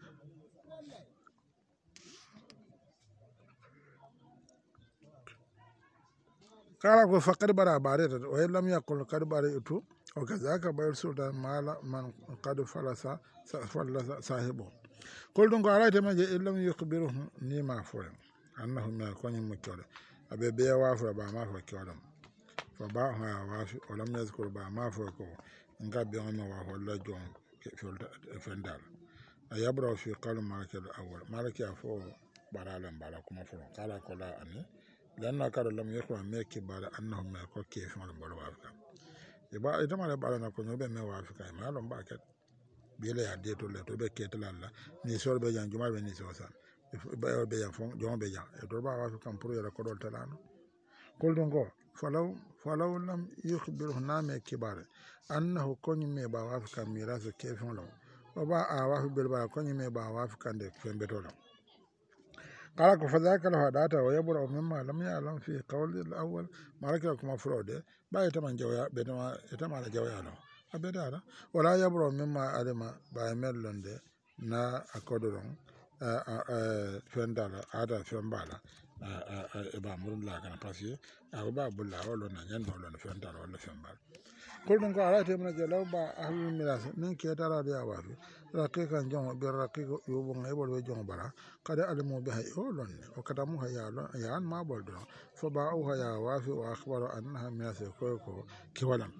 kala ko faqad bara barata wa lam yaqul qad baratu o kazaka bayr sultan mala man qad falasa falasa sahibu kol don ko arayte ma je illam yukhbiruhu ni ma fo annahu ma koni mutore abe be wa fo ba ma fo kyolam fa ba ha wa fi o lam yazkur ba ma fo ko ngabe on wa wala jon fendal ayabra fi qawl malik al-awwal malik afo baralan bala kuma fo kala ko la ani lanna kala lam yakwa meki bara annahum ma ko ke fi wala bala wafka e ba ita mala bala na ko no be me wafka ma lon ba kat bele ya de to le to be ketlalla ni sol be jan juma be ni so sa ba be ya fon jon be jan e to ba wafka pour yara ko dol talano kol don go falaw falaw lam yukhbiruhu name kibare annahu konyime ba wafi kan mirasu kefin law o ba a wafi bilba konyime ba wafi kan de fembeto law قال فذاك له داتا ويبرأ مما لم يعلم في قول الأول مالك كما فرود با يتمن جويا بيتما يتما جويا له أبدا ولا يبرأ مما علم با ملند نا أكودرون فندالا هذا فنبالا ba murun la kana pasi a ba bulla wala na nyan wala fendala wala fembal kullun ko arate mun je law ba ahlul miras nin ke tara da wafi raqiqan jong bi raqiq yubu ngai bol we jong bara kada alimu bi hay olon o kada mu haya lon yan ma bol do fa ba au haya wafi wa akhbaru annaha miras ko ko ki walan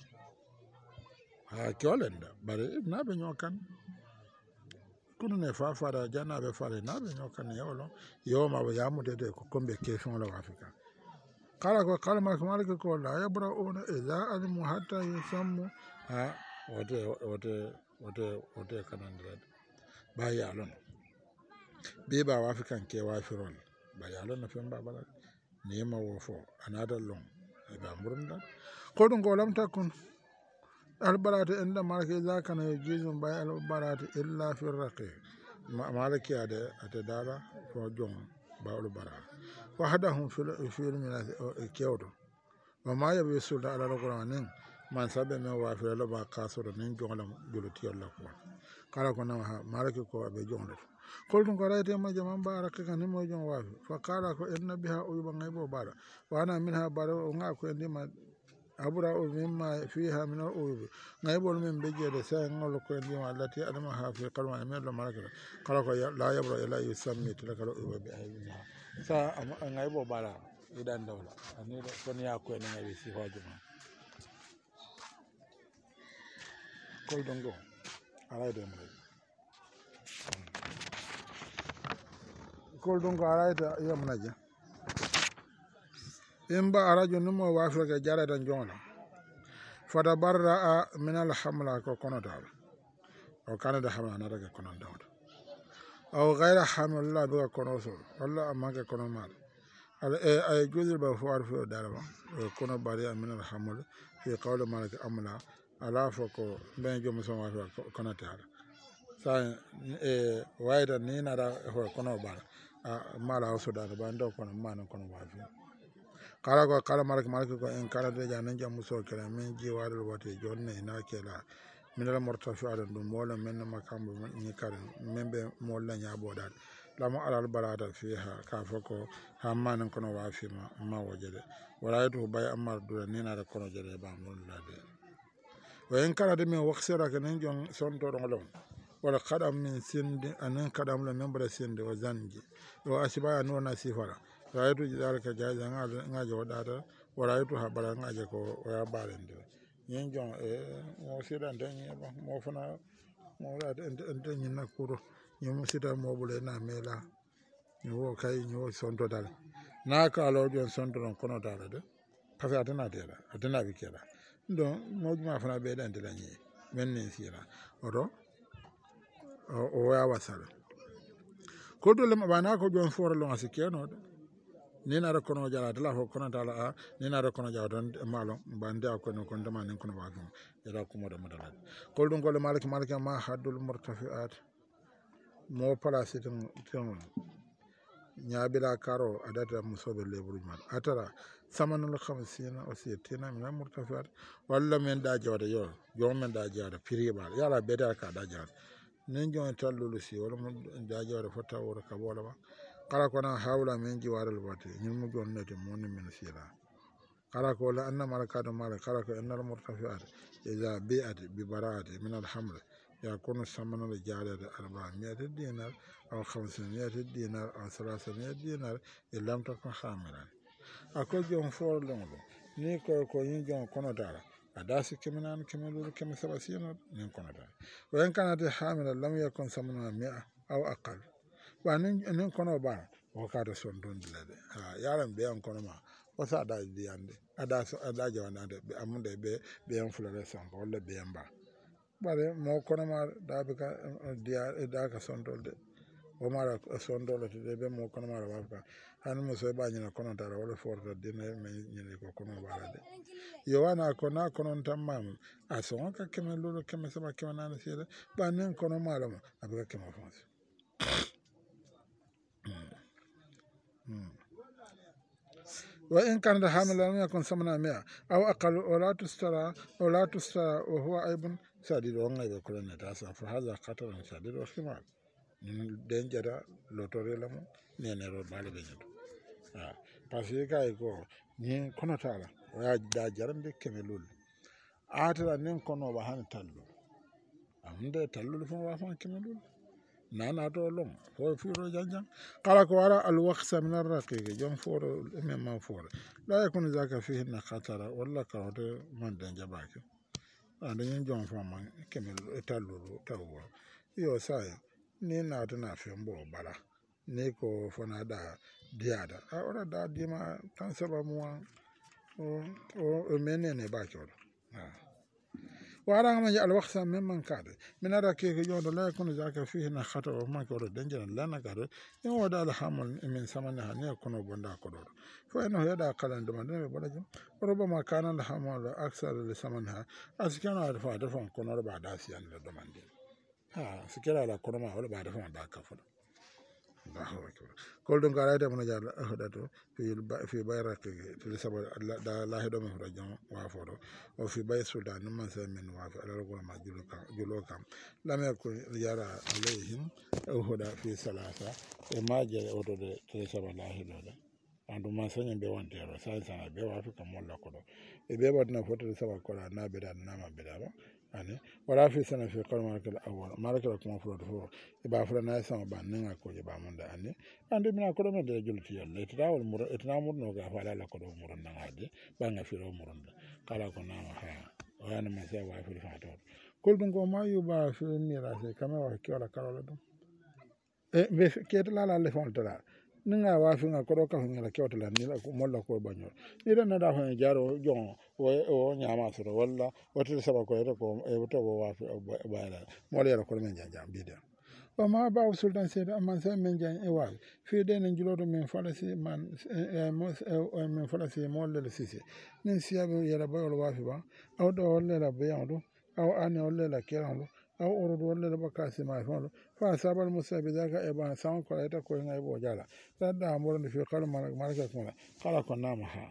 ha ki walan da bare na be nyokan kunu ne fa fara jana be fara na be nyokan yolo yo ma ya mu de ko kombe ke fon la afrika kala ko kala ma ko malika ko la ya bra ona idha alimu hatta yusammu ha wote wote wote wote kanandred ba ya lon be ba wa afrikan ke wa firon ba ya lon na fen ba bala ne ma wo fo anada lon ba murunda ko dun ko lam takun albarata inda malaka za kana yujizun bay albarata illa fi raqi malaki ade ate dara fo jon bawlu bara wahdahum fil fil min kewdo wa ma yabi sulta ala alqur'anin man sabe me wa fi la ba kasoro nin jongla juluti yalla ko kala ko na malaki ko be jongdo koltun ko rayte ma jama baraka kan mo jon wa fa kala ko inna biha uyba ngaybo bara wa ana minha bara nga ko ndima abura o mimma fiha min al-uyub ngaybol min bejede sa ngol ko ndi wallati adama ha fi qalma min lo malaka kala ko la yabra ila yusammi tilaka al-uyub bi ayyiha sa ngaybo bala idan dawla ani ko ni yakko ni ngayi si hojuma ko dongo ala de mo ko dongo ala ta yamna ja imba arajo numo wafirga jarata jongla fada barra min alhamla ko kono dal o kanada hamla nadaga kono dawd aw ghayra hamla bi kono so walla amaka kono mal ala e ay juzul ba fo arfo dalama kono bari min alhamla fi qawl malik amla ala foko ben jomo so wa kono taala sa e wayda ni nada ho kono bar mala o so dal ba ndo kono man kono wafi kala ko kala malak malak ko en kala de janan jam muso kala min ji wadul wote jonne na kela min la mortafi ala dum mola men makambo ni kala membe mola nya bodal lamo alal barada fiha ka foko hamman kono wafi ma ma wajede wala to bay amar do ni na kono jere ba mon la de wa en kala de min waxira ka nen jon son to don wala qadam min sindi anan qadam la membre sindi wa zanji wa asbaya no na sifara raytu jalika jaja ngaje wadata waraytu habara ngaje ko waya balende nyen jon e mo sida ndanye ba mo fana mo la ndanye na kuro nyum sida mo bule na mela nyo kay nyo sonto dal na ka lo jon sonto non kono dal de parce atana de la atana bi kela don mo juma fana be dan de la nyi men ne sira odo o waya wasala ko dole ma bana ko jon foro lo asikeno ni na kono jara dala ho kono dala a ni na kono jara don malo bande ko no kon dama nen kono wagu ira ko mo dama dala ko dum gol malik malik ma hadul murtafiat mo place tin tin nyabila karo adata musobe lebru mal atara samanul khamsina o sitina min murtafiat walla men da jawda yo yo men da jawda piriba yala beda ka da jawda nen jon tallulu si wala mo da jawda fota wora ka bola ba kala kona hawla men jiwaral wate nyum jonnete monni men sira kala ko la anna malakatu mala kala ko annal murtafiat iza bi'at bi bara'at min al hamr yakunu samana al jarada arba'amiyat dinar aw khamsamiyat dinar aw thalathmiyat dinar illam takun hamilan ako jon for longo ni ko ko yin jon kono dara adasi keminan kemelul kem sabasina nin kono dara wa in kanat hamilan lam yakun samana mi'a aw aqal wanin nin kono ba o ka da son don dilade ha yaran be an kono ma o sa da diande ada so ada jawana de amunde be be an fulare son wala be an ba bare mo kono ma da be ka dia da ka son dolde o mara son dole te be mo kono mara ba han mo so ba nyina kono tara wala forta dina me nyina ko kono bara de yo wana kono kono tamam a son ka keme lolo keme sama keme nana sire ba nen kono mara mo abuka keme fonse wa in kan da hamila lam yakun samana mia aw aqal wala tustara wala tustara wa huwa aibun sadid wa ngai ko ne ta sa fa hadha khataran sadid wa khimal denjara lotore la mo nene ro bale be nyato ah parce que kay ko ni kono tala wa da jarande keme lol atara nen kono ba han tallu amde tallu fo wa fa keme lol nana to long fo firo janjang kala ko wara al waqsa min ar raqiq jom foro men man foro la yakun zaka fihi na khatara walla karote man den jabake ande nyen jom fo man keme tallu tawo yo saya ni na to na fe mbo bala ni ko fona da diada a ora da dima kan saba mu o o menene ba ko ah wara ma al waqsa mimman kada min arake ko yodo la yakunu zaka fihi na khata wa ma ko danjana lana kada in wada al hamal min samana ne kono bonda ko do fo eno yada kalan do man be bolaji robama kana al hamal aksar li samanha askana al fa da fon kono ba da siyan do man ha sikira la kono ma wala ba da fon da ka fo Allahu akbar kol don gara da mun jalla ahdato fi fi bayraqi fi sabal da la hedo me rajon wa fodo o fi bay sudan man sa men wa fa ala ko ma julo kam julo kam lam yakun yara alayhim ahda fi salasa e ma jere oto de fi sabal la hedo da andu man sa nyambe wonte ro sa sa be wa fi kam wala ko do e be badna foto sabal ko na be da na ma be da ba ani wala fi sana fi qalma kal awwal malaka ko furo furo e ba furo na sama ba ninga ko je ba mun da ani ande mina ko do me de julti yalla e tawol muro e tawol no ga fa la ko do muro na ngade ba nga firo muro kala ko na ha wana ma sa wa fi fa to kol dum ko ma yu ba fi mira se kama wa ki wala kala do e be ke la la le fon to la ninga wa fi nga ko do ka ngala ke wala ni la ko mo la ko ba nyor ni da na da fa jaro jon o o nyama soro walla wotere saba ko ere ko e woto wo wa bayala mo le ko men janja bida o ma ba sultan se amman se men jan e wal fi de ne julodo men falasi man e mo e men falasi mo le sisi nin siabe yela bayol wa fi ba aw do le la be yando aw ani o le la kirando aw oro do le ba kasi ma falo fa sabal musabi zaka e ba san ko eta ko ngai bo jala da mo ron fi kala malaka ko kala ko nama ha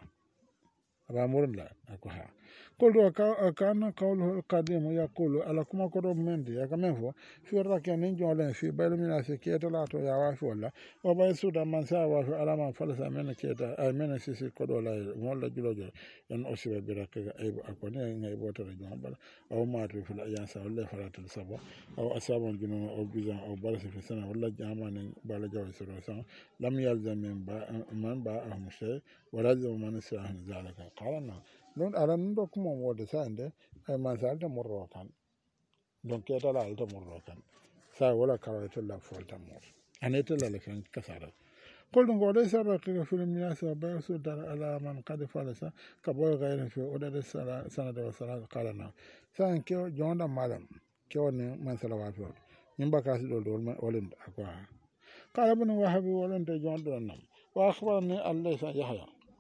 aba murla akwa koldo kana qawluhu alqadim yaqulu ala kuma ko do mendi ya kamen fo fi raka nin jolen fi balmina se keta la to ya wa fi wala o bay suda man sa wa fi ala man falsa men keta ay men si si ko do la mo la julojo en o sibe bi raka ay ko ne ngay bo to jom bala aw ma to fi la ya sa wala falatul sabo aw asabon juno o bizan aw bala fi sana wala jamane bala jaw sura san lam yalzam min ba man ba ahum shay wala zaman sa zalika qalana non ala ndo kuma wode sande ay man salta morro kan donc keta la alta morro kan sa wala karawata la folta mor aneta la kan kasara kol ngo de sarra ka film ya sa ba su dar ala man qad falasa ka boy gayna fi oda de sala sanada wa sala qalana san ke jonda malam ke woni man sala wa fi nimba ka si do do wolin akwa kala bun wahabi wolin de jonda nam wa akhbarani allah sa yahya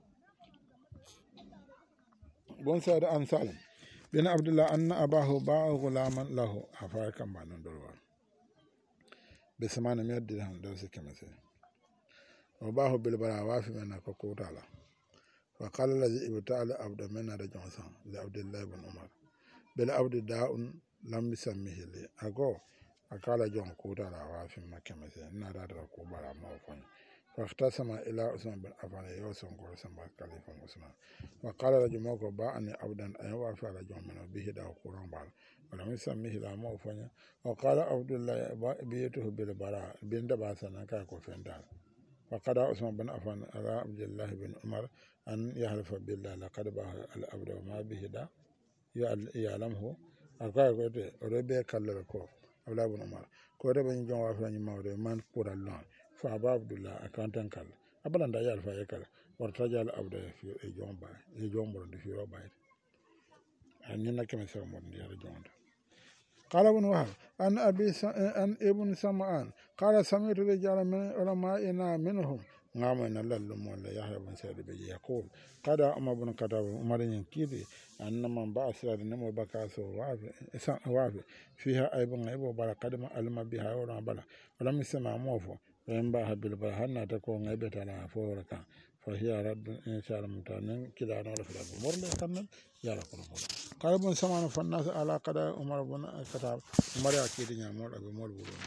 bon sada an salim bin abdullah anna abahu ba'a gulaman lahu afar kan banan dolwa be samana mi addi han do se kemese o bahu bil bara wa fi mena ko ko tala wa qala allazi ibtala abda mena da jonsan li abdullah ibn umar bil abd da'un lam yusammihi li ago akala jon ko tala wa fi makemese na da da ko bara ma fon فاختصم إلى عثمان بن عفان يوسف قرصا خليفة عثمان وقال رجل موكو باعني عبدا أيوا فعل جمعنا به دا قرآن بعد ولم يسميه لا موفنيا وقال عبد الله بيته بالبراء بين دباسنا كاكو فندال وقال عثمان بن عفان على عبد الله بن عمر أن يحلف بالله لقد باه الأبد وما به دا يعلمه أقول ربي كاللكو عبد الله بن عمر كوري بن جون وافني موري من قرى الله فابا عبد الله اكانتن كال ابلان دا يال فاي كال ورتجال عبد في جون با جون برند في رو باي اني نك مسا مون دي جون قال ابن وهب أن أبي أن ابن سمعان قال سمعت رجال من علمائنا منهم نعم ان الله لم ولا يحيى بن سعيد بن يقول قد أمر بن كتاب عمر ينكيدي أن من بعث النمو بكاسو وافي فيها أيضا أيضا بلا قدم علم بها ولا بلا ولم يسمع موفو وإن باها بالبرهان تكون غيبة على فورك فهي رد إن شاء الله متعنين كلا نور في الأرض مرنا كمل يا رب قال ابن سمعان فالناس على قد عمر بن كتاب عمر يكيد يامول أبي مول بولون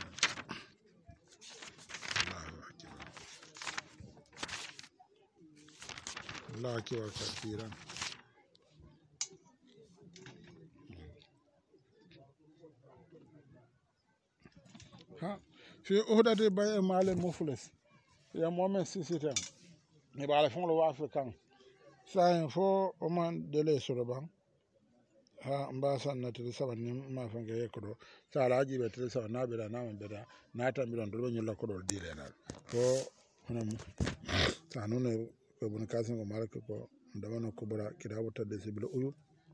الله أكبر كثيرا ها في أهدى بيع مال المفلس يا مؤمن سيستم يبقى على فون الوافي كان ساين فو ومن دلي سربان ha mbasa na tiri saba ni ma fanga yekoro sala aji be tiri saba na bira na mbira na ta mbira ndo nyulla ko dol dire na fo hono ta nune ko bun kasin ko malaka ko ndabana kubra kitabu tadde sibil uyu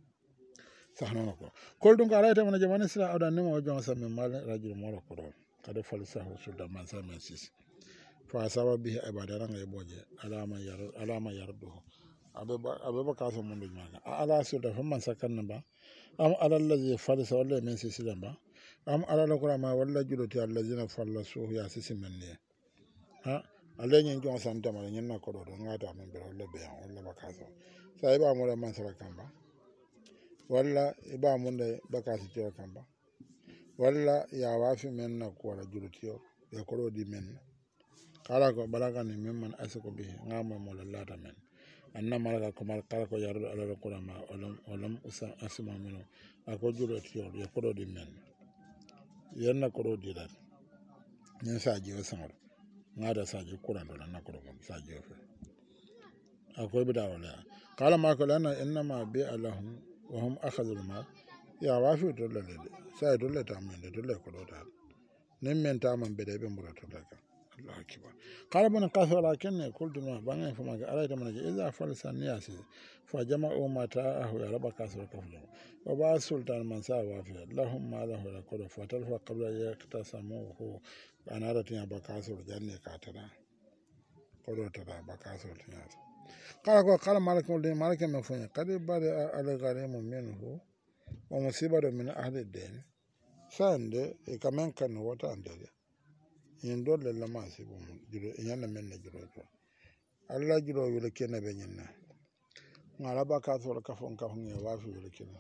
sahno ko kol dum ala ta mana jamani sila awda nimo wajo sa min mal rajul molo ko do kada falsa hu sudda man sa men sis fa sababi ibadaran e boje alama yar alama yardu abe kaso mun do maga ala sudda famman sakan ba am ala allazi falsa walla men sis ba am ala la qur'an walla juloti allazina fallasu ya sis men ne ha alle nyen jon santa mala nyen na ko do ngata men be walla be walla bakaso sai ba mo man sala kamba walla iba mun de bakasi to kamba walla ya wafi men na ko la julutiyo e ko do di men kala ko baraka ni men man asako be ngama mo la lata men anna malaka ko mal kala ko yaru ala ko ma olam olam usa asma mino ako julutiyo e ko do di men yenna ko do di dal nyen sa jiwo samaro ngada saji kuran do na ko do saji fe akoy bida wala kala ma ko lana inma bi alahum wa hum akhadhul mal ya wafi to lele sai to leta men to le ko do dal nim men ta man bede be mura to daga Allah akbar kala bana kaso la kenne kuldu ma bana fama ga ala ta man iza falsa niyasi fa jama'u mata ahu ya raba kaso ka fulo wa ba sultan man sa wafi lahum ma lahu la ko fa talfa qabla yaktasamuhu anaratin ya bakaso janne ka tada ko do tada bakaso tinya kala ko kala malakum de malakum me funya kadi bade ala garimu minhu wa musibatu min ahli ad-din sande e kamen kan wota andele yin dole la masibu juro yana men ne juro ko alla juro wala kene be nyinna ngala bakaso ka fon ka fon ya wafi wala kene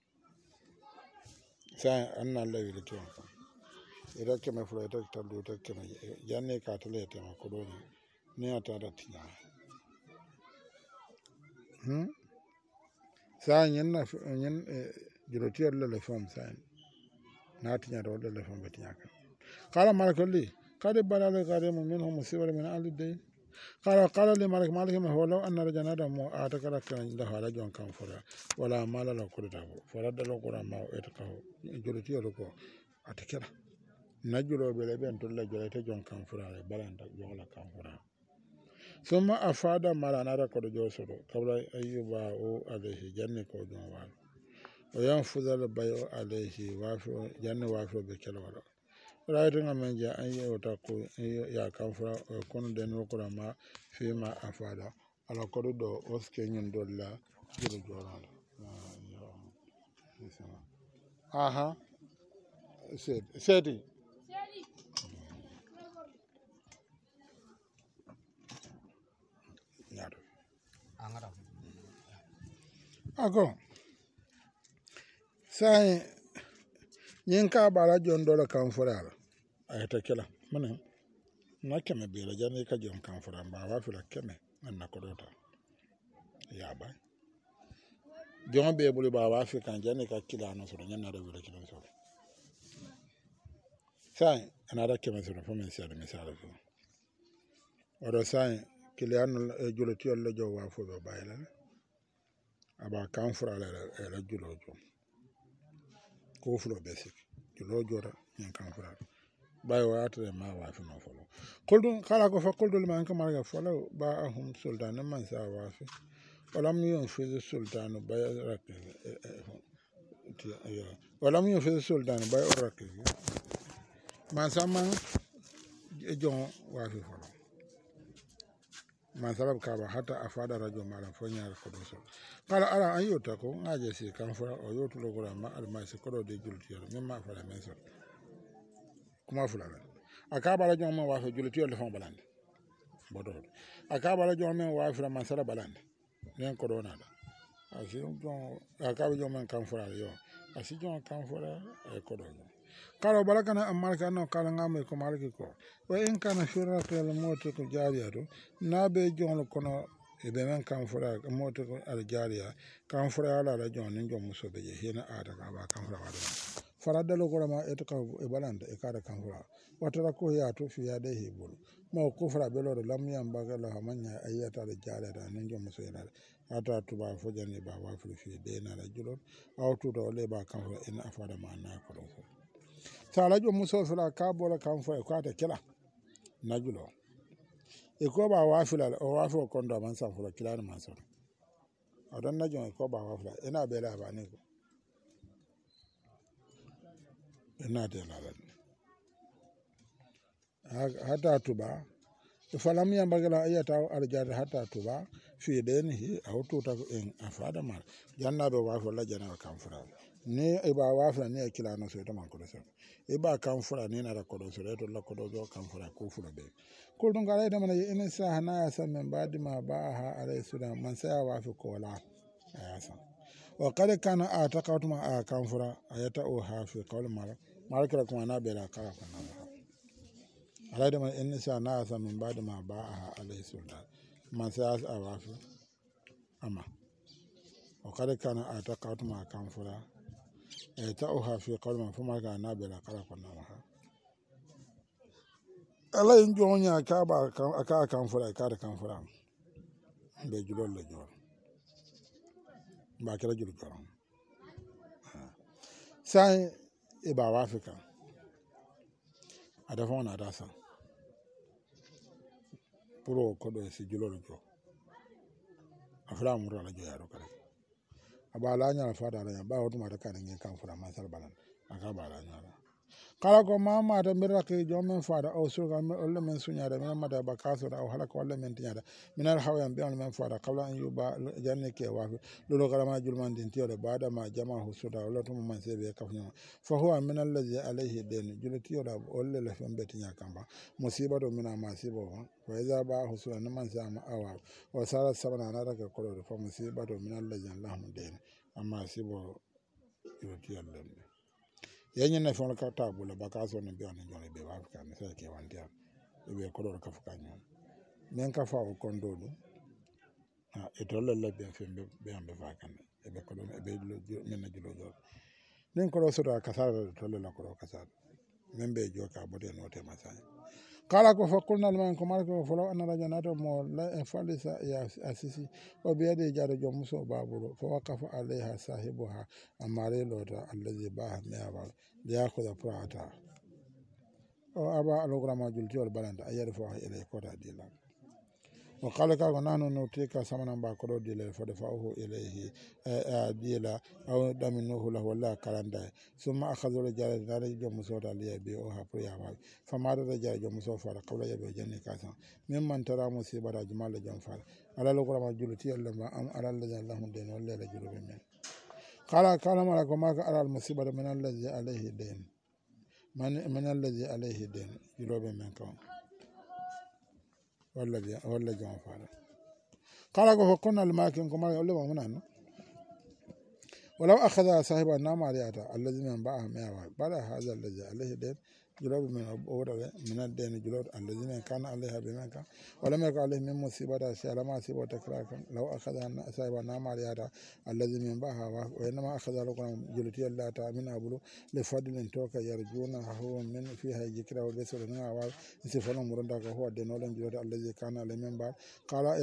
sa anna alla wala kene ira keme fula ita taldo ita keme janne ka tale ta ma ko do ni ata da tinya hm sa nyen na nyen jiroti alla le fam sa na tinya do le fam betinya ka kala malakali kade balale kade mo min hum siwal min al day kala kala le malak malak ma holo an rajana da mo ata kala kan da hala jon kan fura wala mala la ko da ko fara da lo ko ma et ka jiroti ko atikira najulo bele ben to la jole te jon kan furare balanda jola kan fura summa afada malanara ko do sodo kabla ayyuba o alayhi janni ko don wal o yan fudal bayo alayhi wafu janni wafu be kala wala rayto ngamen ja ayyo ta ko ya kan fura kono den ko ma fi ma afada ala ko do oske nyin dolla jiro jola aha sed sedi ako sai nyin ka bala jon dola kan furala ay ta kila mana na keme be la jani ka jon kan fura ba wa fila keme na ko dota ya ba jon be buli ba wa fi kan jani ka kila no so nyana da wala kila so sai ana da keme so fa men sia da misala so oro sai kiliano e juloti alla jo wa fo do bayla aba kan fura la la julo jo ko fulo basic julo jora nyen kan fura bay wa atre ma wa fi no folo koldun kala ko fa koldul man ka marga folo ba ahum sultan man sa wa fi wala mi yon fi sultan bay rak wala mu fi sultan bay orake man sama jon wa fi folo man salab ka ba hatta afada rajo mala fo nyaar ko do so kala ala an yota ko ngaje si kan fura o yoto lo gora ma al mai ko do de julti yoro même ma fala men so kuma fula la akaba rajo ma wa fi julti yoro fon balande bodo akaba rajo ma wa fi man sala balande nen ko do na da asi jon akaba rajo man kan fura yo asi jon kan fura e ko do kala balakana amalka no kala ngame ko malki ko wa in kana shuraka al mawt ko jariyatu na be jon kono e be men kan fura mawt ko al jariya kan fura ala la jon nin jon muso be je hena ada ka ba kan fura wala faradalo ko ma et ka e balanda e kada kan fura watara ko ya to fi ya de hebul mo ko fura be lo lam yam ba ga la manya ayata al jariya nin jon muso yana ata tuba fo jani ba wa fi de na la julon awtu do le ba kan fura en afada ma na ko do sala jo muso fila ka bola kan fo e ko ata kila najulo e ko ba wa fila o wa fo kondo man sa fula kila man sa adan najo e ko ba wa fila ina be la ba ne ko ina de la hata tuba e falam ya bagala ayata arjada hata tuba fi denihi auto ta en afada mal janna do wa fila jana kan fura ni e ba wa fila ni kila no so to man ko so e ba kan fura ni na da kodo sore to la kodo jo kan fura ko fura be ko don gare da mana in sa hana ya san men badi ma ba ha alai sudan man sai wa fi kola ya san wa qad kana ataqatu ma a kan fura ayata o ha fi qawl mar mar kala kuma na be la kala kana alai da mana in sa na ya san men badi ma ba ha alai sudan man sai a wa fi amma wa qad kana ataqatu ma kan fura e ta o ha fi qalma fuma ga na bela kala ko na ha ala in jonya ka ba aka kan fura ka da kan fura be julol le jol ba kala jul ko sai e ba wa afrika ada fona da sa puro ko do si julol jo afra mu ra la jo ya ro kala abala nya fada la ba wato mata kan ngin kan fura masal balan aka bala nya kala ko mama da mirake jomen fada o surga me olle men sunya da men mada ba kaso da o halaka olle men tinya da minal hawan bi on men fada qabla an yuba janne ke wa lolo garama julman din tiyo da bada ma jama husuda wala to man sebe kafnya fa huwa min allazi alayhi dain julatiyo da olle la fembe tinya kamba musiba do mina masibo wa iza ba husuda man sama awa wa sara sabana na daga kolo fa musiba do min allazi allahum dain amma sibo julatiyo Allah yenye na fon ka tabula bakaso ne be on jone be wa ka ne sai ke wandia be ko do ka fuka nyon men ka fa o kondo do ha e to le le be fembe be ambe fa kan e be ko do be men na julo do nen ko so da ka sa to le la ko ka sa men be jo ka bode no te masai kala ko fakulna man ko mar ko folo anna rajanato mo la falisa ya asisi o biade jaro jom muso baburo fa waqafa alaiha sahibuha amare lota allazi baha mewa ya ko da prata o aba alograma julti wal balanda ayar fa ila ko da dila o kala ka nanu no tika samana ba ko do dile fa da fahu ilayhi dila aw daminuhu la wala kalanda summa akhadhu rajala dare jom muso da liya bi o ha priya wa fa ma da rajala jom muso fa qabla ya be janni kasa mimman tara musiba da jumal jom fa ala alograma julti yalla ma am ala allazi allahum den wala la julubi men kala kala mala ko ma ka ala musiba min allazi alayhi den man min allazi alayhi den julubi men kan walla walla jama faala kala ko hokkonna almakin ko mari olle mamunano walaw akhadha sahiba namariyata allazi min ba'a mewa bala hadha allazi alayhi den juloɓe men owoɗaɓe minen deni juloɗo alladina kana alayha ɓe men kan wala me ko alayhi min musibata si alama sibo takra kan law akhadha sahiba namariyata allazi min baha wa wa innama akhadha lakum julti allata min abulu li fadlin toka yarjuna huwa min fiha jikra wa besoro nga wa si fana muronda ko huwa de nolen juloɗo allazi kana alayhi min ba kala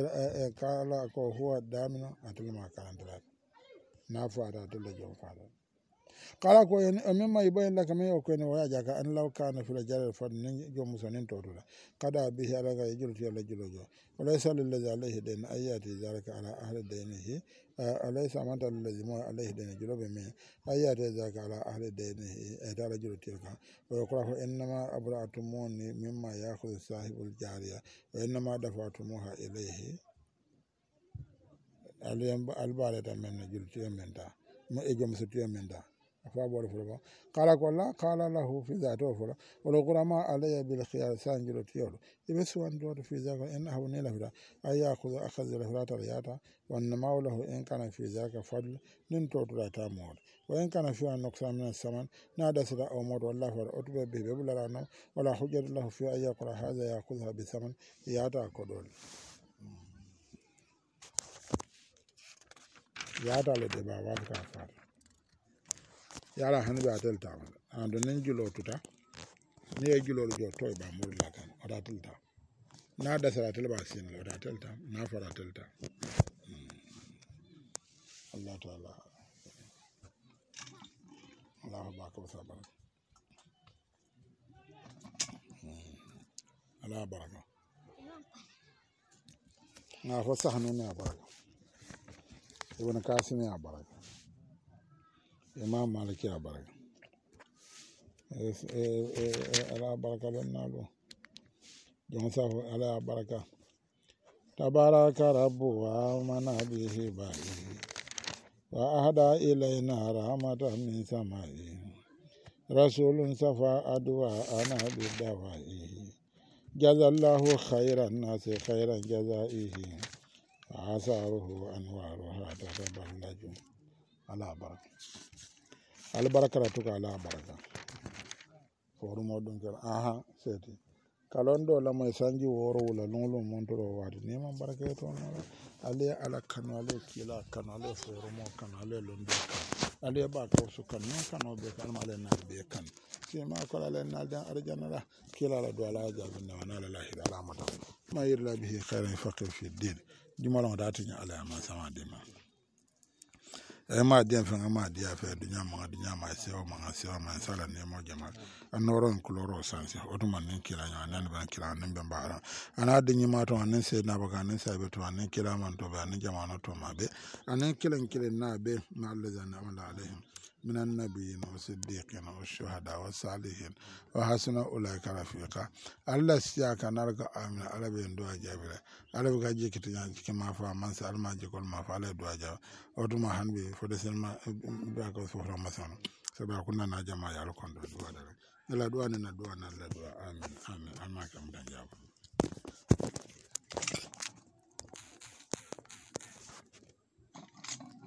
kala ko huwa damino atulma kalantala na fada dulle jom fada kala ko en mimma ibayin laka me o ko en waya jaka an law kana fil jalal fad nin jo musanin to to kada bi ala ga yulu ti ala julo jo wala sallu lillahi alayhi den ayati zalika ala ahli dinihi alaysa man alladhi ma alayhi den julo be me ayati zalika ala ahli dinihi ala julo ti ka wa yaqulu innama abratumuni mimma ya'khudhu sahibul jariya wa innama dafatumuha ilayhi aliyam albale ta men julo ti men da mo e jom so ti men da fa bor fo kala ko la kala lahu fi zato fo wala qurama alayya bil khiyar sanjiro tiyolo ibe suwan do fi zaka en hawne la fida ayya khudhu akhadha la fata yata wan mawlahu in kana fi zaka fadl nin to to ta mod wa in kana fi an noksa min saman na da sada o mod wallahi wa utba bi be bulara no wala hujjat lahu fi ayya qura hadha yaqudha bi saman yata ko dol yata le de ba wa ka fa yala hani be atel ta ando nen julo tuta ni e julo jo toy ba mur la kan ada telta na da sara tel ba sin lo da telta na fara telta Allah taala Allah ba ko sabar Allah baraka na fo sahnu ne baraka ibn kasim ya baraka imam maliki ya baraka ala baraka lanalo jon safo ala baraka tabaraka rabbu wa mana bihi ba'i wa ahda ilayna rahmatan min samai rasulun safa adwa ana bidawai jazallahu khairan nasi khairan jazaihi asaruhu anwaruha tataballaju ala baraka albaraka tuka ala baraka foru modun kala aha seti kalondo la moy sanji woro wala longlo montoro wadi ni man baraka to no ale ala kanu ale kila kanu ale foru mo kanu ale londo ale ba ko su kan non kanu be kan male na be kan si ma ko ale na dan arjana la kila la do ala jabu na na la ilaha illa mata ma yirla bihi khairan faqir fi din jumala dati nya ala ma sama dema e ma dia fe ma dia fe dunya ma dunya ma se o ma se o ma sala ne mo jama anoro nkuloro sanse otuman nin kila nya nan ban kila nan ben bara ana dinyi ma to nan se na baka nan sai be to nan kila man to ba nan jama no to ma be anan kilan kilan na be ma allazana amala alaihim من النبيين والصديقين والشهداء والصالحين وحسن أولئك رفيقا الله سياك نرجع آمين على بين دعاء جابر على بقى جيك تجان كما فا من سأل ما جيكول ما فعل دعاء جابر أوتما هنبي فدسن ما بيأكل سفرة مثلا سبب كنا نجمع يالكون دعاء دعاء إلا دعاء ننا دعاء نلا دعاء آمين آمين أما كم دعاء